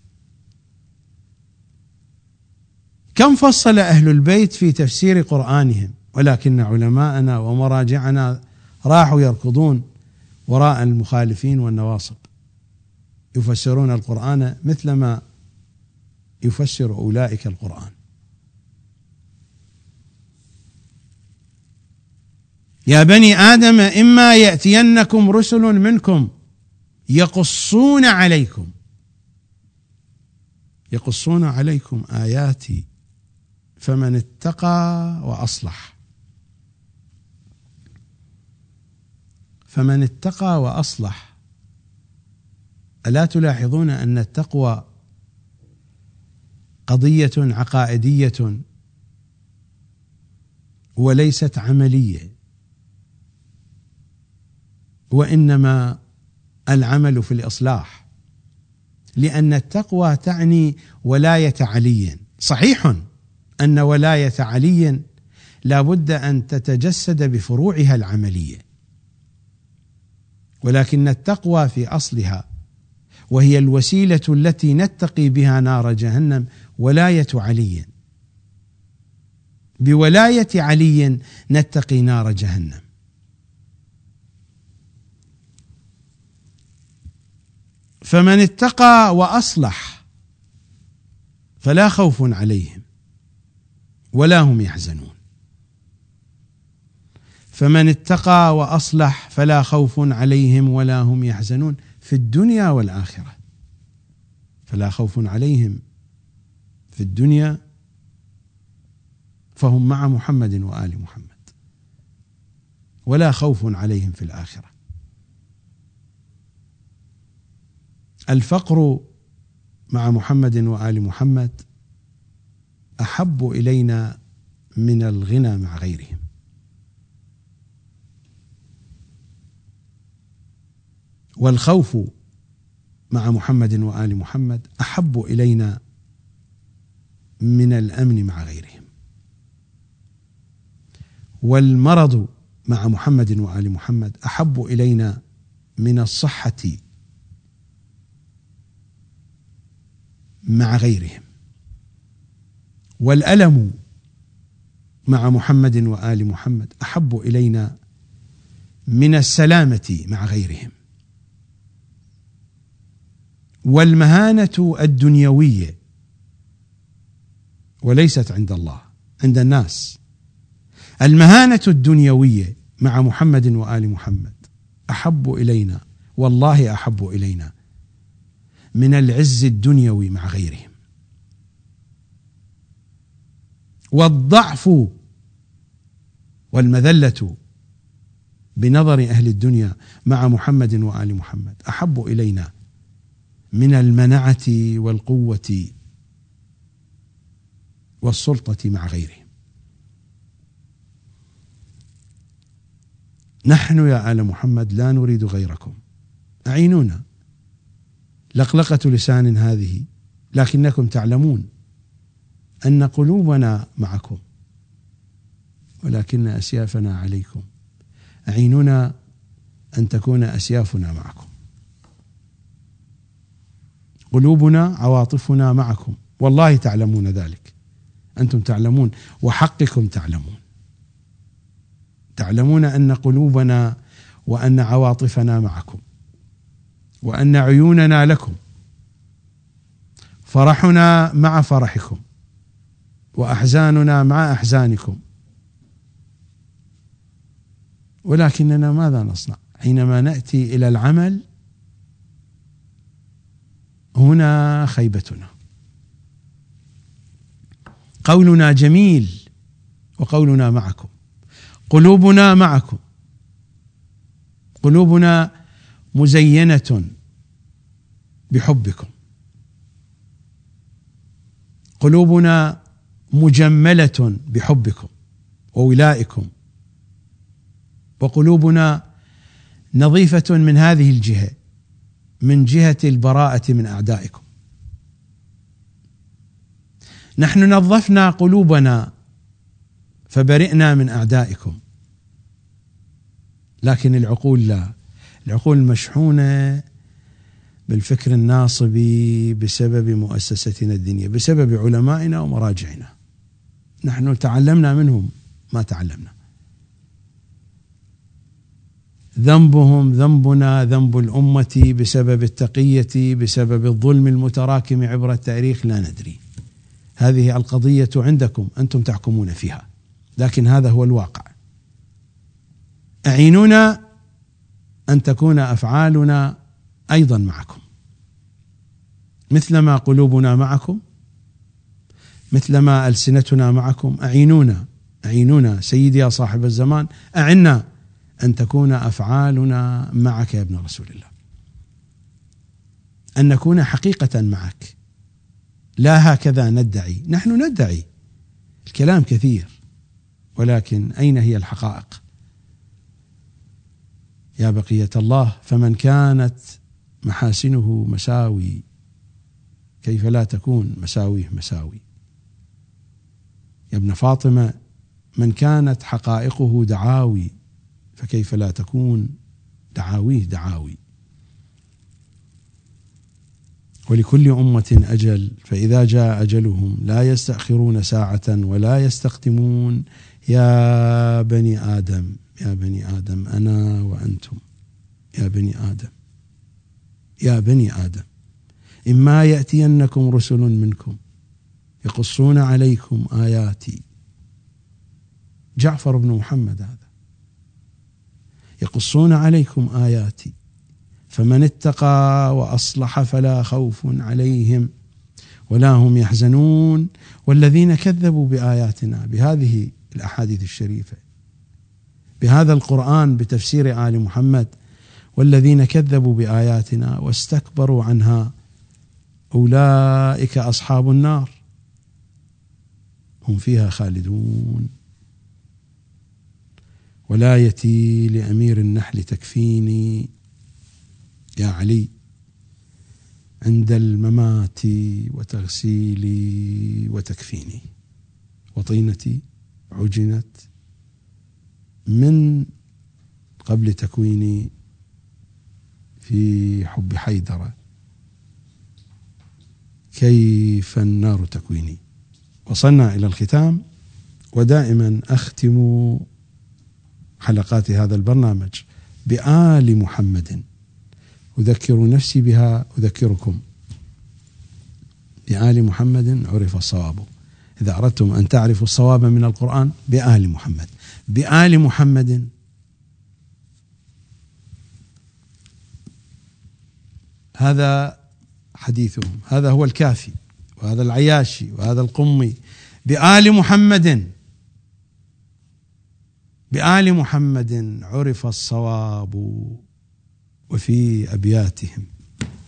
كم فصل أهل البيت في تفسير قرآنهم، ولكن علماءنا ومراجعنا راحوا يركضون وراء المخالفين والنواصب يفسرون القرآن مثلما يفسر أولئك القرآن. يا بني آدم إما يأتينكم رسل منكم يقصون عليكم يقصون عليكم آياتي فمن اتقى وأصلح فمن اتقى وأصلح ألا تلاحظون أن التقوى قضية عقائدية وليست عملية، وإنما العمل في الإصلاح، لأن التقوى تعني ولاية علي. صحيح أن ولاية علي لا بد أن تتجسد بفروعها العملية، ولكن التقوى في أصلها وهي الوسيلة التي نتقي بها نار جهنم ولاية علي. بولاية علي نتقي نار جهنم. فمن اتقى وأصلح فلا خوف عليهم ولا هم يحزنون. فمن اتقى وأصلح فلا خوف عليهم ولا هم يحزنون في الدنيا والآخرة. فلا خوف عليهم في الدنيا فهم مع محمد وآل محمد، ولا خوف عليهم في الآخرة. الفقر مع محمد وآل محمد أحب إلينا من الغنى مع غيرهم. والخوف مع محمد وآل محمد أحب إلينا من الأمن مع غيرهم. والمرض مع محمد وآل محمد أحب إلينا من الصحة مع غيرهم. والألم مع محمد وآل محمد أحب إلينا من السلامة مع غيرهم. والمهانة الدنيوية وليست عند الله، عند الناس. المهانة الدنيوية مع محمد وآل محمد أحب إلينا، والله أحب إلينا من العز الدنيوي مع غيرهم. والضعف والمذلة بنظر أهل الدنيا مع محمد وآل محمد أحب إلينا من المنعة والقوة والسلطة مع غيرهم. نحن يا آل محمد لا نريد غيركم، أعينونا. لقلقة لسان هذه، لكنكم تعلمون أن قلوبنا معكم ولكن أسيافنا عليكم. أعينونا أن تكون أسيافنا معكم، قلوبنا عواطفنا معكم، والله تعلمون ذلك، أنتم تعلمون وحقكم تعلمون، تعلمون أن قلوبنا وأن عواطفنا معكم، وأن عيوننا لكم، فرحنا مع فرحكم، وأحزاننا مع أحزانكم. ولكننا ماذا نصنع حينما نأتي إلى العمل؟ هنا خيبتنا. قولنا جميل وقولنا معكم، قلوبنا معكم، قلوبنا مزينة بحبكم، قلوبنا مجملة بحبكم وولائكم، وقلوبنا نظيفة من هذه الجهة، من جهة البراءة من أعدائكم. نحن نظفنا قلوبنا فبرئنا من أعدائكم، لكن العقول لا، العقول مشحونة بالفكر الناصبي بسبب مؤسستنا الدينية، بسبب علمائنا ومراجعنا. نحن تعلمنا منهم ما تعلمنا. ذنبهم ذنبنا ذنب الأمة بسبب التقية، بسبب الظلم المتراكم عبر التاريخ، لا ندري. هذه القضية عندكم، أنتم تحكمون فيها، لكن هذا هو الواقع. أعينونا أن تكون أفعالنا أيضا معكم، مثلما قلوبنا معكم، مثلما ألسنتنا معكم. أعينونا أعينونا سيدي يا صاحب الزمان، أعنا أن تكون أفعالنا معك يا ابن رسول الله، أن نكون حقيقة معك، لا هكذا ندعي. نحن ندعي، الكلام كثير، ولكن أين هي الحقائق؟ يا بقية الله، فمن كانت محاسنه مساوي كيف لا تكون مساويه مساوي؟ يا ابن فاطمة، من كانت حقائقه دعاوي فكيف لا تكون دعاويه دعاوي؟ ولكل أمة أجل، فإذا جاء أجلهم لا يستأخرون ساعة ولا يستقدمون. يا بني آدم، يا بني آدم، أنا وأنتم يا بني آدم، يا بني آدم، إما يأتينكم رسل منكم يقصون عليكم آياتي. جعفر بن محمد هذا، يقصون عليكم آياتي فمن اتقى وأصلح فلا خوف عليهم ولا هم يحزنون. والذين كذبوا بآياتنا، بهذه الأحاديث الشريفة، بهذا القرآن، بتفسير آل محمد، والذين كذبوا بآياتنا واستكبروا عنها أولئك أصحاب النار هم فيها خالدون. ولايتي لأمير النحل تكفيني يا علي عند الممات وتغسيلي وتكفيني. وطينتي عجنت من قبل تكويني في حب حيدر، كيف النار تكويني. وصلنا إلى الختام، ودائما أختم حلقات هذا البرنامج بآل محمد، أذكر نفسي بها أذكركم، بآل محمد عرف الصواب. إذا أردتم أن تعرفوا الصواب من القرآن بآل محمد، بآل محمد. هذا حديثهم، هذا هو الكافي، وهذا العياشي، وهذا القمي، بآل محمد، بآل محمد عرف الصواب. وفي أبياتهم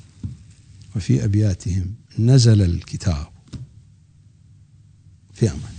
وفي أبياتهم نزل الكتاب. في أمان.